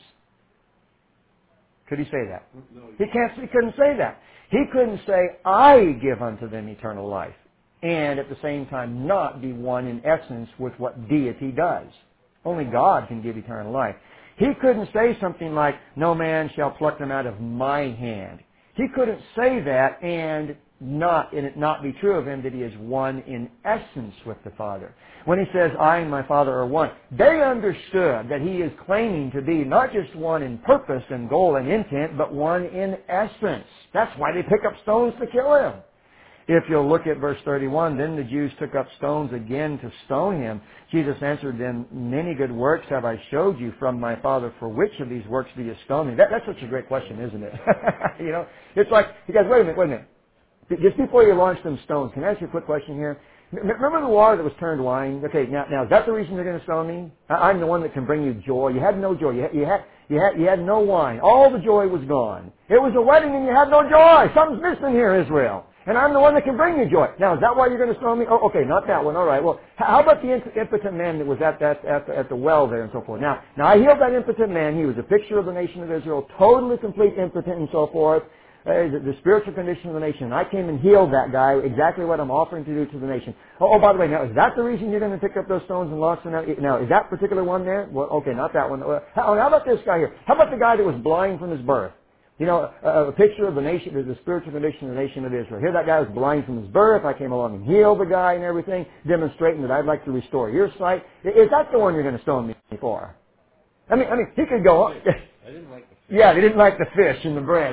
Could he say that? No, He can't. He couldn't say that. He couldn't say, I give unto them eternal life, and at the same time not be one in essence with what deity does. Only God can give eternal life. He couldn't say something like, no man shall pluck them out of my hand. He couldn't say that and not and it not be true of him that he is one in essence with the Father. When he says, I and my Father are one, they understood that he is claiming to be not just one in purpose and goal and intent, but one in essence. That's why they pick up stones to kill him. If you'll look at verse thirty-one, then the Jews took up stones again to stone him. Jesus answered them, many good works have I showed you from my Father. For which of these works do you stone me? That, that's such a great question, isn't it? You know, it's like, you guys, wait a minute, wait a minute. Just before you launch them stones, can I ask you a quick question here? Remember the water that was turned wine? Okay, now, now is that the reason you're going to stone me? I'm the one that can bring you joy. You had no joy. You had, you had, you had, you had no wine. All the joy was gone. It was a wedding and you had no joy. Something's missing here, Israel. And I'm the one that can bring you joy. Now, is that why you're going to stone me? Oh, okay, not that one. All right. Well, how about the impotent man that was at that at the, at the well there and so forth? Now, now I healed that impotent man. He was a picture of the nation of Israel, totally complete impotent and so forth. Uh, the, the spiritual condition of the nation. I came and healed that guy, exactly what I'm offering to do to the nation. Oh, oh by the way, now, is that the reason you're going to pick up those stones and launch them out? Now, is that particular one there? Well, okay, not that one. Uh, how, how about this guy here? How about the guy that was blind from his birth? You know, a, a picture of the nation, the spiritual condition of the nation of Israel. Here that guy was blind from his birth. I came along and healed the guy and everything, demonstrating that I'd like to restore your sight. Is that the one you're going to stone me for? I mean, I mean, he could go on. I didn't like the fish. Yeah, they didn't like the fish and the bread.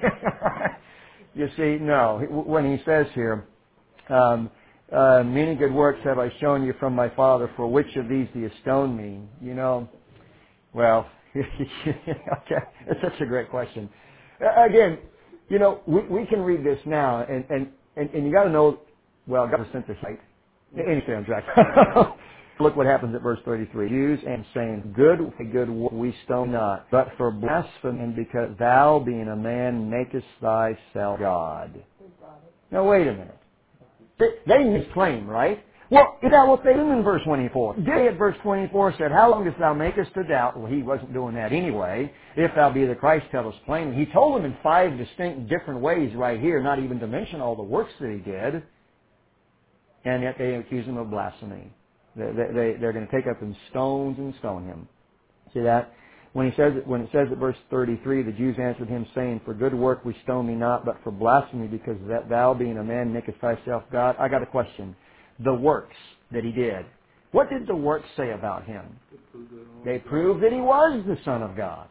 You see, no. When he says here, um, uh, many good works have I shown you from my Father, for which of these do you stone me? You know, well, okay, it's such a great question. Uh, again, you know, we, we can read this now, and, and, and, and you got to know, well, God was sent to sight. Anything on track. Look what happens at verse thirty-three. Jews and saying, good, good, we stone not, but for blasphemy, and because thou, being a man, makest thyself God. Now wait a minute. They, they misclaim, right? Well, is that what they do in verse twenty-four? They at verse twenty-four said, how long dost thou make us to doubt? Well, he wasn't doing that anyway. If thou be the Christ, tell us plainly. He told them in five distinct different ways right here, not even to mention all the works that he did. And yet they accuse him of blasphemy. They, they, they're going to take up in stones and stone him. See that? When he says it, when it says at verse thirty-three, the Jews answered him, saying, for good work we stone thee not, but for blasphemy, because that thou, being a man, makest thyself God. I got a question. The works that he did, what did the works say about him? They proved that he was the Son of God.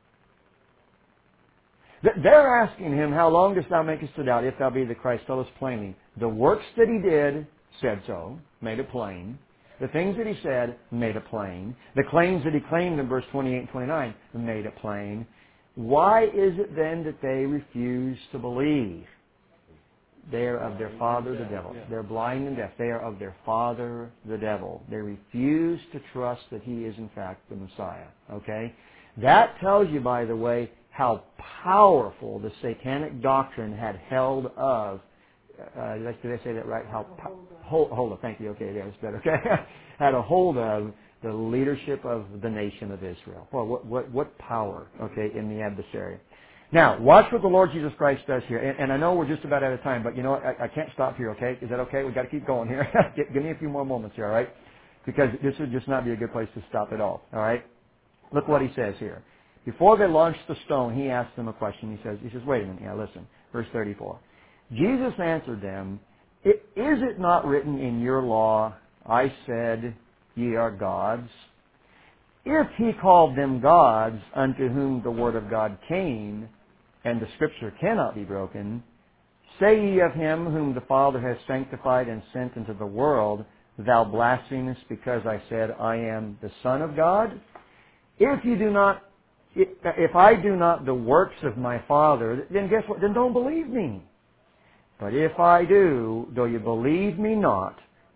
They're asking him, how long dost thou make us to doubt? If thou be the Christ, tell us plainly. The works that he did said so, made it plain. The things that he said made it plain. The claims that he claimed in verse twenty-eight and twenty-nine made it plain. Why is it then that they refuse to believe? They are of their father, the devil. They're blind and deaf. They are of their father, the devil. They refuse to trust that he is in fact the Messiah. Okay? That tells you, by the way, how powerful the satanic doctrine had held of Uh, did, I, did I say that right? How hold, hold of, thank you. Okay, there, it's better. Okay, had a hold of the leadership of the nation of Israel. Well, what what what power? Okay, in the adversary. Now, watch what the Lord Jesus Christ does here. And, and I know we're just about out of time, but you know what? I, I can't stop here. Okay, is that okay? We've got to keep going here. give, give me a few more moments here, all right? Because this would just not be a good place to stop at all. All right. Look what he says here. Before they launched the stone, he asked them a question. He says, he says, wait a minute. Yeah, listen. Verse thirty-four. Jesus answered them, is it not written in your law, I said, ye are gods? If he called them gods unto whom the word of God came, and the scripture cannot be broken, say ye of him whom the Father has sanctified and sent into the world, thou blasphemest because I said, I am the Son of God? If you do not, if I do not the works of my Father, then guess what? Then don't believe me. But if I do, though you believe me not,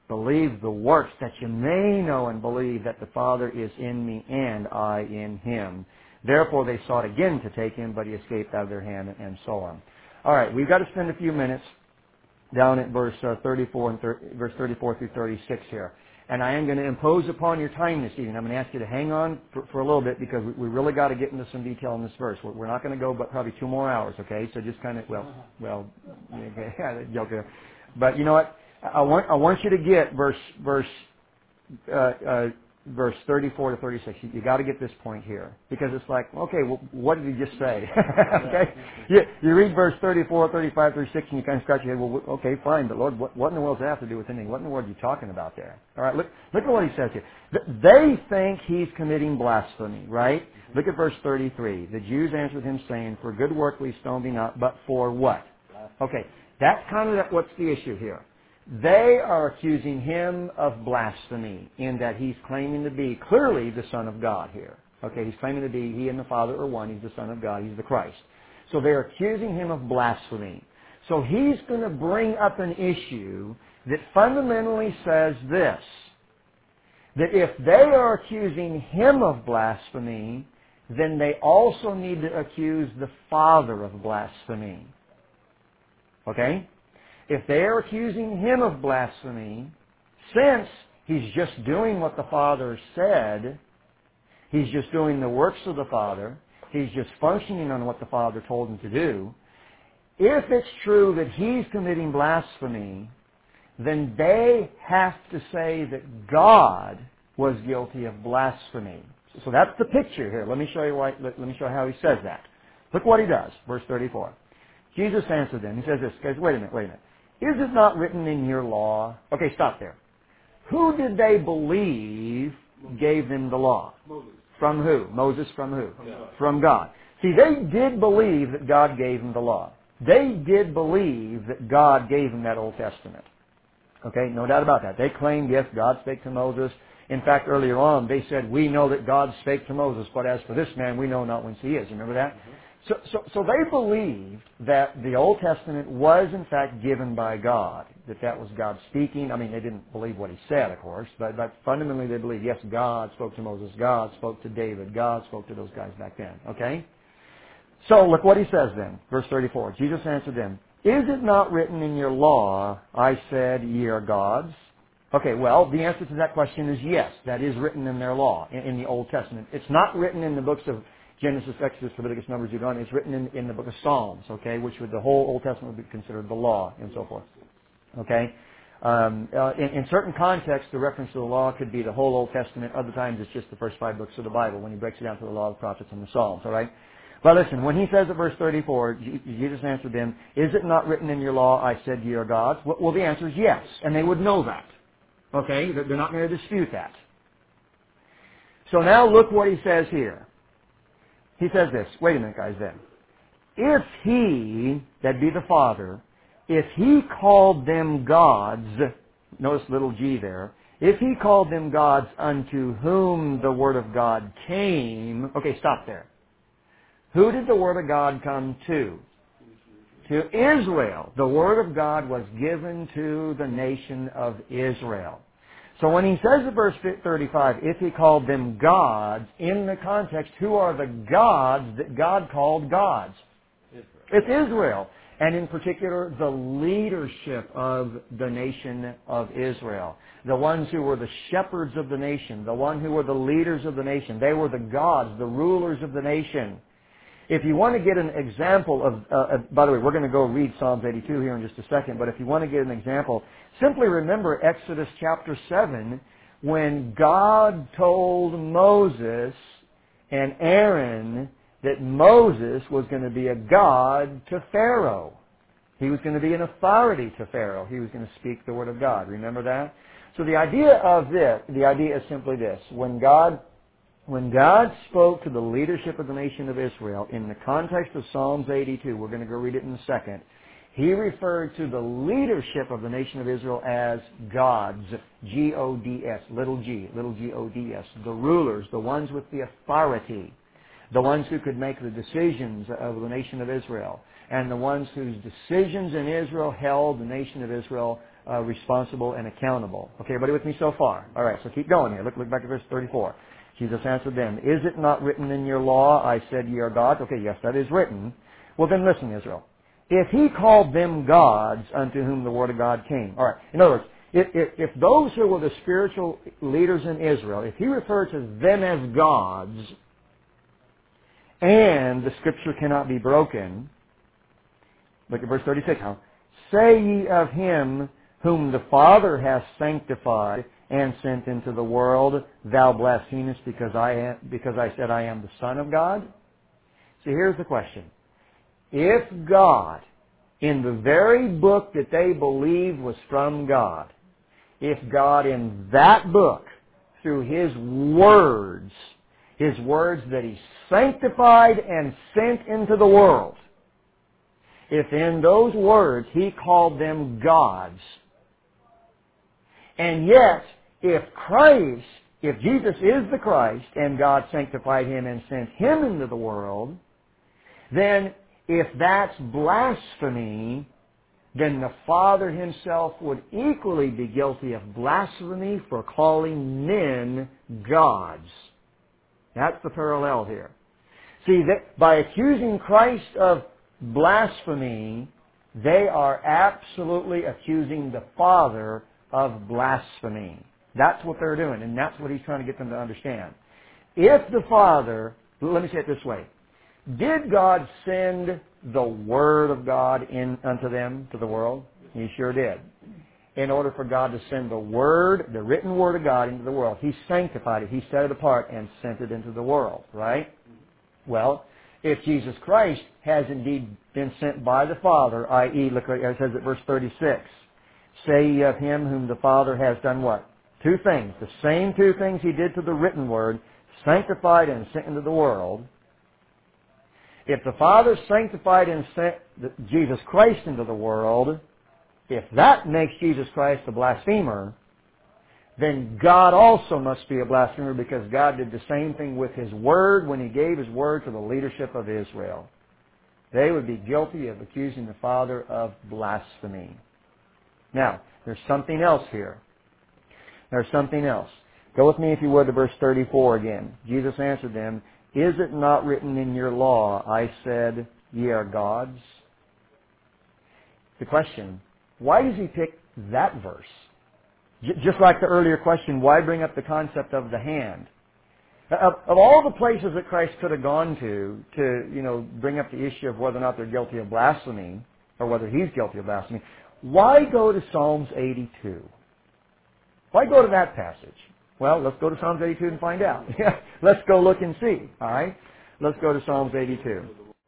Believe the works, that you may know and believe that the Father is in me and I in him. Therefore they sought again to take him, but he escaped out of their hand, and so on. All right, we've got to spend a few minutes down at verse uh, thirty-four and thir- verse thirty-four through thirty-six here. And I am going to impose upon your time this evening. I'm going to ask you to hang on for, for a little bit, because we, we really got to get into some detail in this verse. We're, we're not going to go but probably two more hours, okay? So just kind of, well, well, okay, joke there. But you know what? I want I want you to get verse verse uh, uh, verse thirty-four to thirty-six. You, you got to get this point here, because it's like, okay, well, what did he just say? Okay, you, you read verse thirty-four, thirty-five, thirty-six, and you kind of scratch your head. Well, okay, fine, but Lord, what, what in the world does that have to do with anything? What in the world are you talking about there? All right, look look at what he says here. They think he's committing blasphemy, right? Look at verse thirty-three. The Jews answered him, saying, "For good work we stone thee not, but for what?" Okay, that's kind of what's the issue here. They are accusing him of blasphemy in that he's claiming to be clearly the Son of God here. Okay, he's claiming to be, he and the Father are one, he's the Son of God, he's the Christ. So they're accusing him of blasphemy. So he's going to bring up an issue that fundamentally says this, that if they are accusing him of blasphemy, then they also need to accuse the Father of blasphemy. Okay? If they are accusing him of blasphemy, since he's just doing what the Father said, he's just doing the works of the Father, he's just functioning on what the Father told him to do, if it's true that he's committing blasphemy, then they have to say that God was guilty of blasphemy. So that's the picture here. Let me show you why, let, let me show you how he says that. Look what he does, verse thirty-four. Jesus answered them. He says this, guys, wait a minute, wait a minute. Is it not written in your law? Okay, stop there. Who did they believe gave them the law? Moses. From who? Moses from who? From God. From God. See, they did believe that God gave them the law. They did believe that God gave them that Old Testament. Okay, no doubt about that. They claimed, yes, God spake to Moses. In fact, earlier on, they said, we know that God spake to Moses, but as for this man, we know not whence he is. Remember that? Mm-hmm. So, so, so they believed that the Old Testament was in fact given by God, that that was God speaking. I mean, they didn't believe what he said, of course, but, but fundamentally they believed, yes, God spoke to Moses, God spoke to David, God spoke to those guys back then, okay? So look what he says then, verse thirty-four. Jesus answered them, is it not written in your law, I said, ye are gods? Okay, well, the answer to that question is yes, that is written in their law, in, in the Old Testament. It's not written in the books of Genesis, Exodus, Leviticus, Numbers, Deuteronomy. It's written in, in the book of Psalms, okay, which would the whole Old Testament would be considered the law and so forth. Okay? Um, uh, in, in certain contexts, the reference to the law could be the whole Old Testament. Other times it's just the first five books of the Bible when he breaks it down to the law, the prophets, and the Psalms, all right? But listen, when he says at verse thirty-four, Jesus answered them, is it not written in your law, I said ye are gods? Well, the answer is yes, and they would know that. Okay? They're not going to dispute that. So now look what he says here. He says this, wait a minute guys then. If he, that be the Father, if he called them gods, notice little g there, if he called them gods unto whom the Word of God came, okay, stop there. Who did the Word of God come to? To Israel. The Word of God was given to the nation of Israel. So when he says in verse thirty-five, if he called them gods, in the context, who are the gods that God called gods? Israel. It's Israel. And in particular, the leadership of the nation of Israel. The ones who were the shepherds of the nation. The ones who were the leaders of the nation. They were the gods, the rulers of the nation. If you want to get an example of, uh, uh, by the way, we're going to go read Psalms eighty-two here in just a second, but if you want to get an example, simply remember Exodus chapter seven, when God told Moses and Aaron that Moses was going to be a god to Pharaoh. He was going to be an authority to Pharaoh. He was going to speak the word of God. Remember that? So the idea of this, the idea is simply this. When God When God spoke to the leadership of the nation of Israel in the context of Psalms eighty-two, we're going to go read it in a second, he referred to the leadership of the nation of Israel as gods, G O D S, little g, little G O D S, the rulers, the ones with the authority, the ones who could make the decisions of the nation of Israel, and the ones whose decisions in Israel held the nation of Israel uh, responsible and accountable. Okay, everybody with me so far? All right, so keep going here. Look, look back at verse thirty-four. Jesus answered them, "Is it not written in your law, I said ye are gods?" Okay, yes, that is written. Well, then listen, Israel. If he called them gods unto whom the word of God came. All right, in other words, if, if, if those who were the spiritual leaders in Israel, if he referred to them as gods, and the Scripture cannot be broken, look at verse thirty-six now. "Say ye of him whom the Father hath sanctified and sent into the world, thou blasphemest because I am, because I said I am the Son of God?" See, here's the question. If God, in the very book that they believed was from God, if God in that book, through His words, His words that He sanctified and sent into the world, if in those words He called them gods, and yet, if Christ, if Jesus is the Christ, and God sanctified Him and sent Him into the world, then if that's blasphemy, then the Father Himself would equally be guilty of blasphemy for calling men gods. That's the parallel here. See, that by accusing Christ of blasphemy, they are absolutely accusing the Father of blasphemy. That's what they're doing, and that's what He's trying to get them to understand. If the Father, let me say it this way, did God send the Word of God in unto them, to the world? He sure did. In order for God to send the Word, the written Word of God into the world, He sanctified it, He set it apart and sent it into the world, right? Well, if Jesus Christ has indeed been sent by the Father, that is, look what it says at verse thirty-six, "Say ye of Him whom the Father has done" what? Two things. The same two things He did to the written Word, sanctified and sent into the world. If the Father sanctified and sent Jesus Christ into the world, if that makes Jesus Christ a blasphemer, then God also must be a blasphemer, because God did the same thing with His Word when He gave His Word to the leadership of Israel. They would be guilty of accusing the Father of blasphemy. Now, there's something else here. There's something else. Go with me, if you would, to verse thirty-four again. Jesus answered them, "Is it not written in your law, I said, ye are gods?" The question, why does He pick that verse? J- just like the earlier question, why bring up the concept of the hand? Of, of all the places that Christ could have gone to, to, you know, bring up the issue of whether or not they're guilty of blasphemy, or whether He's guilty of blasphemy, why go to Psalms eighty-two? Why go to that passage? Well, let's go to Psalms eighty-two and find out. Let's go look and see, all right? Let's go to Psalms eighty-two.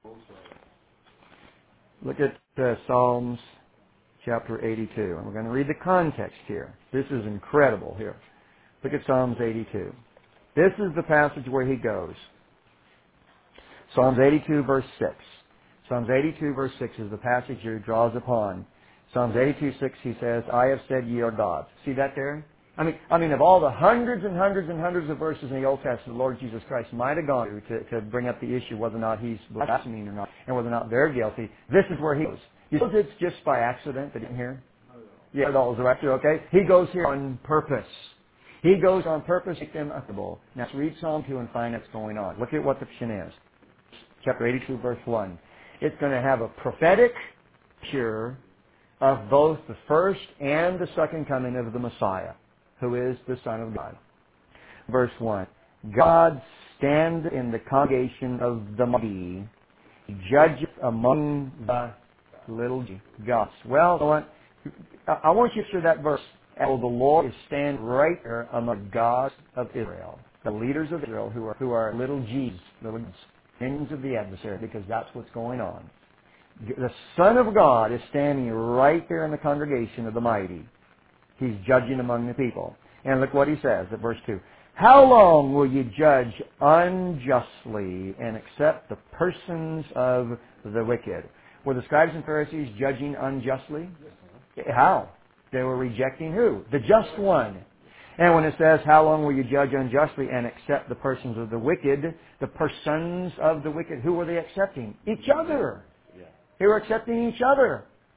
Look at uh, Psalms chapter eighty-two. And we're going to read the context here. This is incredible here. Look at Psalms eighty-two. This is the passage where he goes. Psalms eighty-two, verse six. Psalms eighty-two, verse six is the passage he draws upon. Psalms eighty-two, six, he says, "I have said ye are gods." See that there? I mean, I mean, of all the hundreds and hundreds and hundreds of verses in the Old Testament the Lord Jesus Christ might have gone to, to bring up the issue whether or not He's blaspheming or not, and whether or not they're guilty, this is where He goes. You suppose it's just by accident that He didn't hear? Yeah, it all is right there, okay? He goes here on purpose. He goes on purpose to make them uncomfortable. Now, let's read Psalm two and find what's going on. Look at what the position is. Chapter eighty-two, verse one. It's going to have a prophetic picture of both the first and the second coming of the Messiah, who is the Son of God. Verse one. "God stand in the congregation of the mighty, He judgeth among the little gods." Well, I want you to hear that verse. "Oh, the Lord is stand right there among the gods of Israel," the leaders of Israel who are who are little g's, little minions of the adversary, because that's what's going on. The Son of God is standing right there in the congregation of the mighty. He's judging among the people. And look what He says at verse two. "How long will you judge unjustly and accept the persons of the wicked?" Were the scribes and Pharisees judging unjustly? How? They were rejecting who? The just one. And when it says, "How long will you judge unjustly and accept the persons of the wicked?" The persons of the wicked, who were they accepting? Each other. They were accepting each other.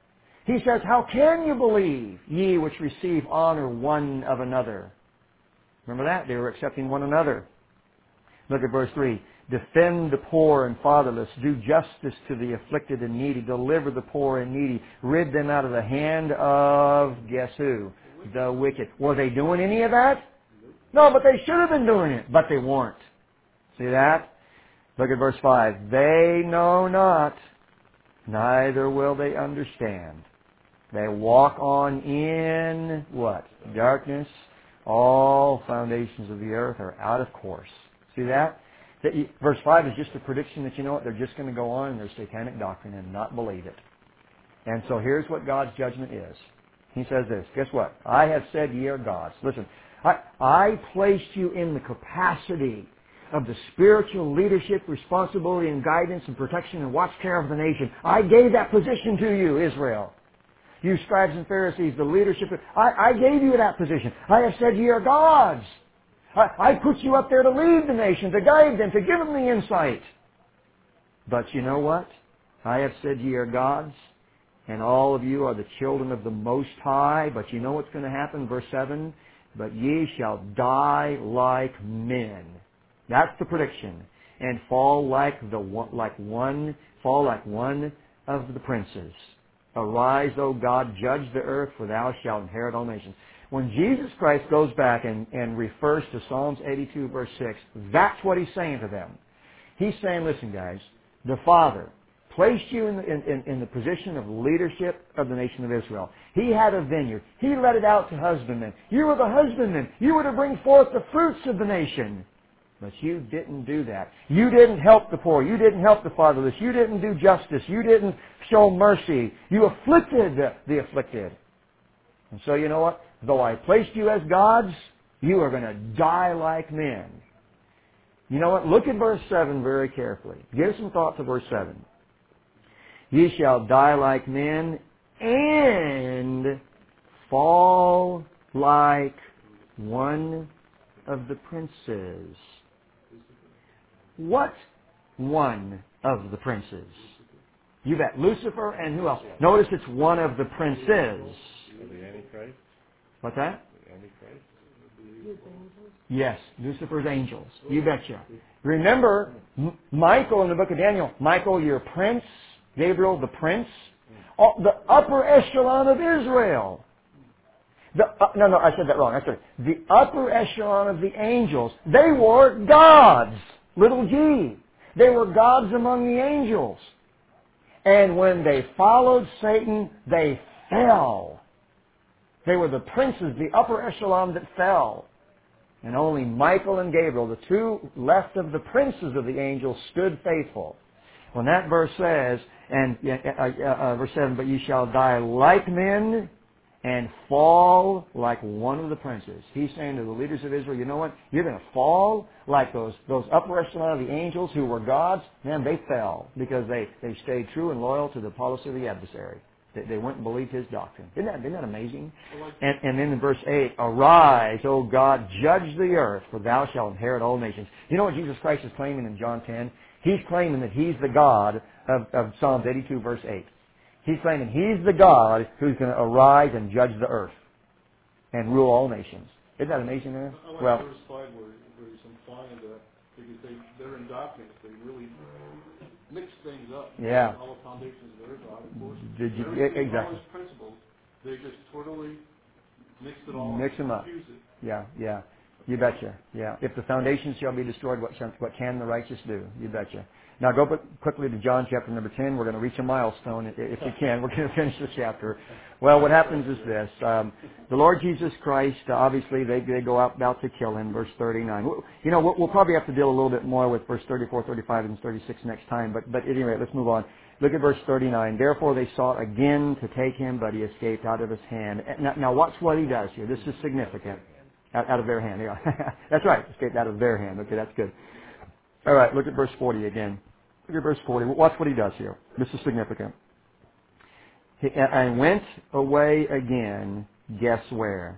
He says, how can you believe, ye which receive honor one of another? Remember that? They were accepting one another. Look at verse three. Defend the poor and fatherless. Do justice to the afflicted and needy. Deliver the poor and needy. Rid them out of the hand of, guess who? The wicked. Were they doing any of that? No, but they should have been doing it. But they weren't. See that? Look at verse five. They know not, neither will they understand. They walk on in what? Darkness. All foundations of the earth are out of course. See that? that you, verse five is just a prediction that, you know what, they're just going to go on in their satanic doctrine and not believe it. And so here's what God's judgment is. He says this. Guess what? I have said ye are gods. Listen, I, I placed you in the capacity of the spiritual leadership, responsibility, and guidance and protection and watch care of the nation. I gave that position to you, Israel. You scribes and Pharisees, the leadership. I, I gave you that position. I have said ye are gods. I, I put you up there to lead the nation, to guide them, to give them the insight. But you know what? I have said ye are gods, and all of you are the children of the Most High. But you know what's going to happen? Verse seven. But ye shall die like men. That's the prediction. And fall like the one, like one, fall like one of the princes. Arise, O God, judge the earth, for thou shalt inherit all nations. When Jesus Christ goes back and, and refers to Psalms eighty-two, verse six, that's what he's saying to them. He's saying, listen, guys, the Father placed you in the, in, in, in the position of leadership of the nation of Israel. He had a vineyard. He let it out to husbandmen. You were the husbandmen. You were to bring forth the fruits of the nation. But you didn't do that. You didn't help the poor. You didn't help the fatherless. You didn't do justice. You didn't show mercy. You afflicted the afflicted. And so you know what? Though I placed you as gods, you are going to die like men. You know what? Look at verse seven very carefully. Give some thought to verse seven. Ye shall die like men and fall like one of the princes. What one of the princes? You bet. Lucifer and who else? Notice it's one of the princes. The Antichrist? What's that? The Antichrist? Yes, Lucifer's angels. You betcha. Remember, M- Michael in the book of Daniel. Michael, your prince. Gabriel, the prince. Oh, the upper echelon of Israel. The, uh, no, no, I said that wrong. I said the upper echelon of the angels. They were gods. Little g. They were gods among the angels. And when they followed Satan, they fell. They were the princes, the upper echelon that fell. And only Michael and Gabriel, the two left of the princes of the angels, stood faithful. When that verse says, and uh, uh, uh, verse seven, but ye shall die like men and fall like one of the princes. He's saying to the leaders of Israel, you know what? You're going to fall like those those upper echelon of the angels who were gods. Man, they fell because they, they stayed true and loyal to the policy of the adversary. They, they went and believed his doctrine. Isn't that, isn't that amazing? And, and then in verse eight, arise, O God, judge the earth, for thou shalt inherit all nations. You know what Jesus Christ is claiming in John ten? He's claiming that he's the God of, of Psalms eighty-two, verse eight. He's claiming he's the God who's going to arise and judge the earth and rule all nations. Isn't that amazing there? I like Well, verse five where, where he's implying that because they, they're in doctrines, they really mix things up. Yeah. All the foundations of their God, of course. Did you- Everything, exactly. all his principles, they just totally mix it all Mix and them up. confuse it. yeah, yeah. You betcha. Yeah. If the foundations shall be destroyed, what, shall, what can the righteous do? You betcha. Now go quickly to John chapter number ten. We're going to reach a milestone if we can. We're going to finish the chapter. Well, what happens is this. Um, the Lord Jesus Christ, uh, obviously, they, they go out about to kill him, verse thirty-nine. You know, we'll, we'll probably have to deal a little bit more with verse thirty-four, thirty-five, and thirty-six next time. But, but at any rate, let's move on. Look at verse thirty-nine. Therefore they sought again to take him, but he escaped out of his hand. Now, now watch what he does here. This is significant. Out, out of their hand, yeah. That's right. Escaped out of their hand. Okay, that's good. All right, look at verse forty again. Look at verse forty. Watch what he does here. This is significant. He, and went away again, guess where?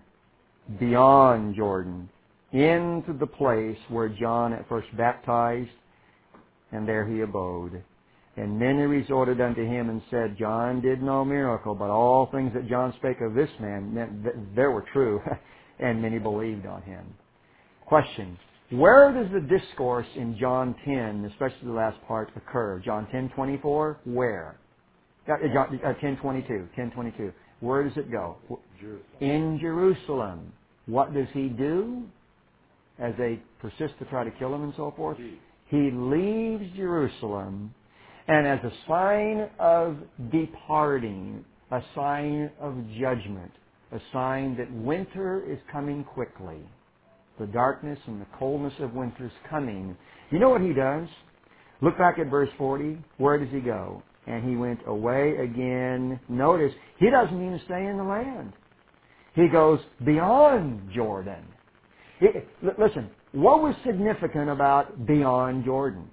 Beyond Jordan, into the place where John at first baptized, and there he abode. And many resorted unto him and said, John did no miracle, but all things that John spake of this man meant that they were true, and many believed on him. Question. Where does the discourse in John ten, especially the last part, occur? John ten twenty-four? Where? Uh, John, uh, ten twenty-two. ten twenty-two. Where does it go? Jerusalem. In Jerusalem. What does he do as they persist to try to kill him and so forth? He leaves Jerusalem, and as a sign of departing, a sign of judgment, a sign that winter is coming quickly, the darkness and the coldness of winter is coming, you know what he does? Look back at verse forty. Where does he go? And he went away again. Notice, he doesn't even stay in the land. He goes beyond Jordan. He, l- listen, what was significant about beyond Jordan?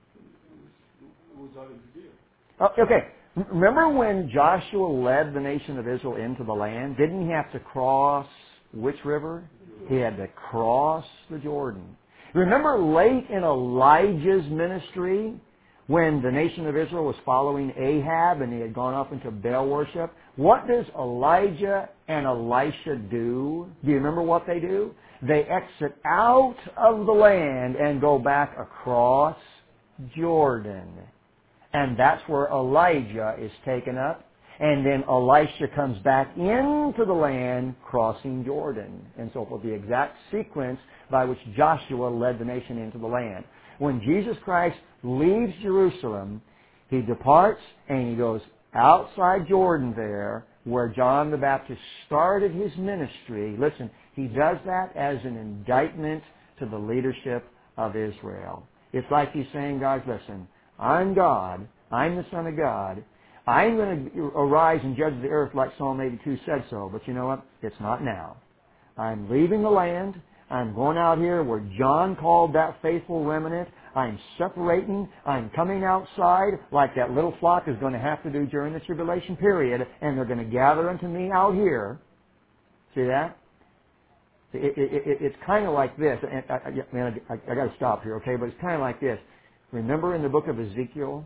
It was out of Judea. Oh, okay. Remember when Joshua led the nation of Israel into the land? Didn't he have to cross which river? He had to cross the Jordan. Remember late in Elijah's ministry when the nation of Israel was following Ahab and he had gone off into Baal worship? What does Elijah and Elisha do? Do you remember what they do? They exit out of the land and go back across Jordan. And that's where Elijah is taken up. And then Elisha comes back into the land, crossing Jordan. And so forth, the exact sequence by which Joshua led the nation into the land. When Jesus Christ leaves Jerusalem, he departs and he goes outside Jordan there, where John the Baptist started his ministry. Listen, he does that as an indictment to the leadership of Israel. It's like he's saying, guys, listen, I'm God. I'm the Son of God. I'm going to arise and judge the earth like Psalm eighty-two said so. But you know what? It's not now. I'm leaving the land. I'm going out here where John called that faithful remnant. I'm separating. I'm coming outside like that little flock is going to have to do during the tribulation period. And they're going to gather unto me out here. See that? It, it, it, it's kind of like this. And I, I, man, I, I got to stop here, okay? But it's kind of like this. Remember in the book of Ezekiel,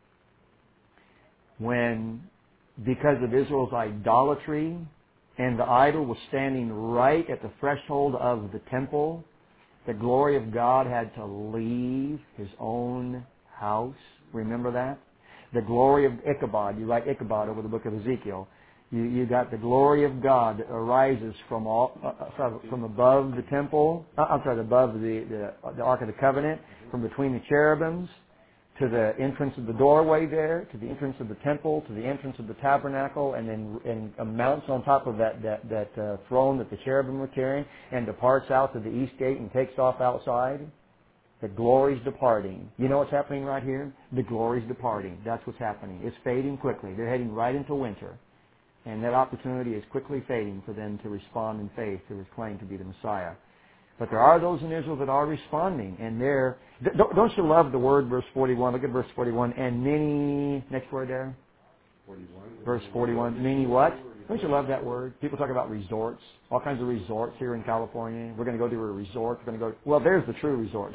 when, because of Israel's idolatry, and the idol was standing right at the threshold of the temple, the glory of God had to leave His own house. Remember that? The glory of Ichabod. You write Ichabod over the book of Ezekiel. You, you got the glory of God that arises from all, uh, from above the temple. Uh, I'm sorry, above the, the the Ark of the Covenant, from between the cherubims, to the entrance of the doorway there, to the entrance of the temple, to the entrance of the tabernacle, and then and mounts on top of that that, that uh, throne that the cherubim were carrying, and departs out to the east gate and takes off outside. The glory's departing. You know what's happening right here? The glory's departing. That's what's happening. It's fading quickly. They're heading right into winter. And that opportunity is quickly fading for them to respond in faith to His claim to be the Messiah. But there are those in Israel that are responding, and they're... Don't, don't you love the word, verse forty-one? Look at verse forty-one. And many... Next word there? forty-one. Verse forty-one. Many what? Don't you love that word? People talk about resorts. All kinds of resorts here in California. We're going to go to a resort. We're going to go... Well, there's the true resort.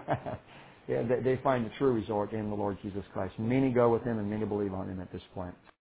Yeah, they, they find the true resort in the Lord Jesus Christ. Many go with Him, and many believe on Him at this point.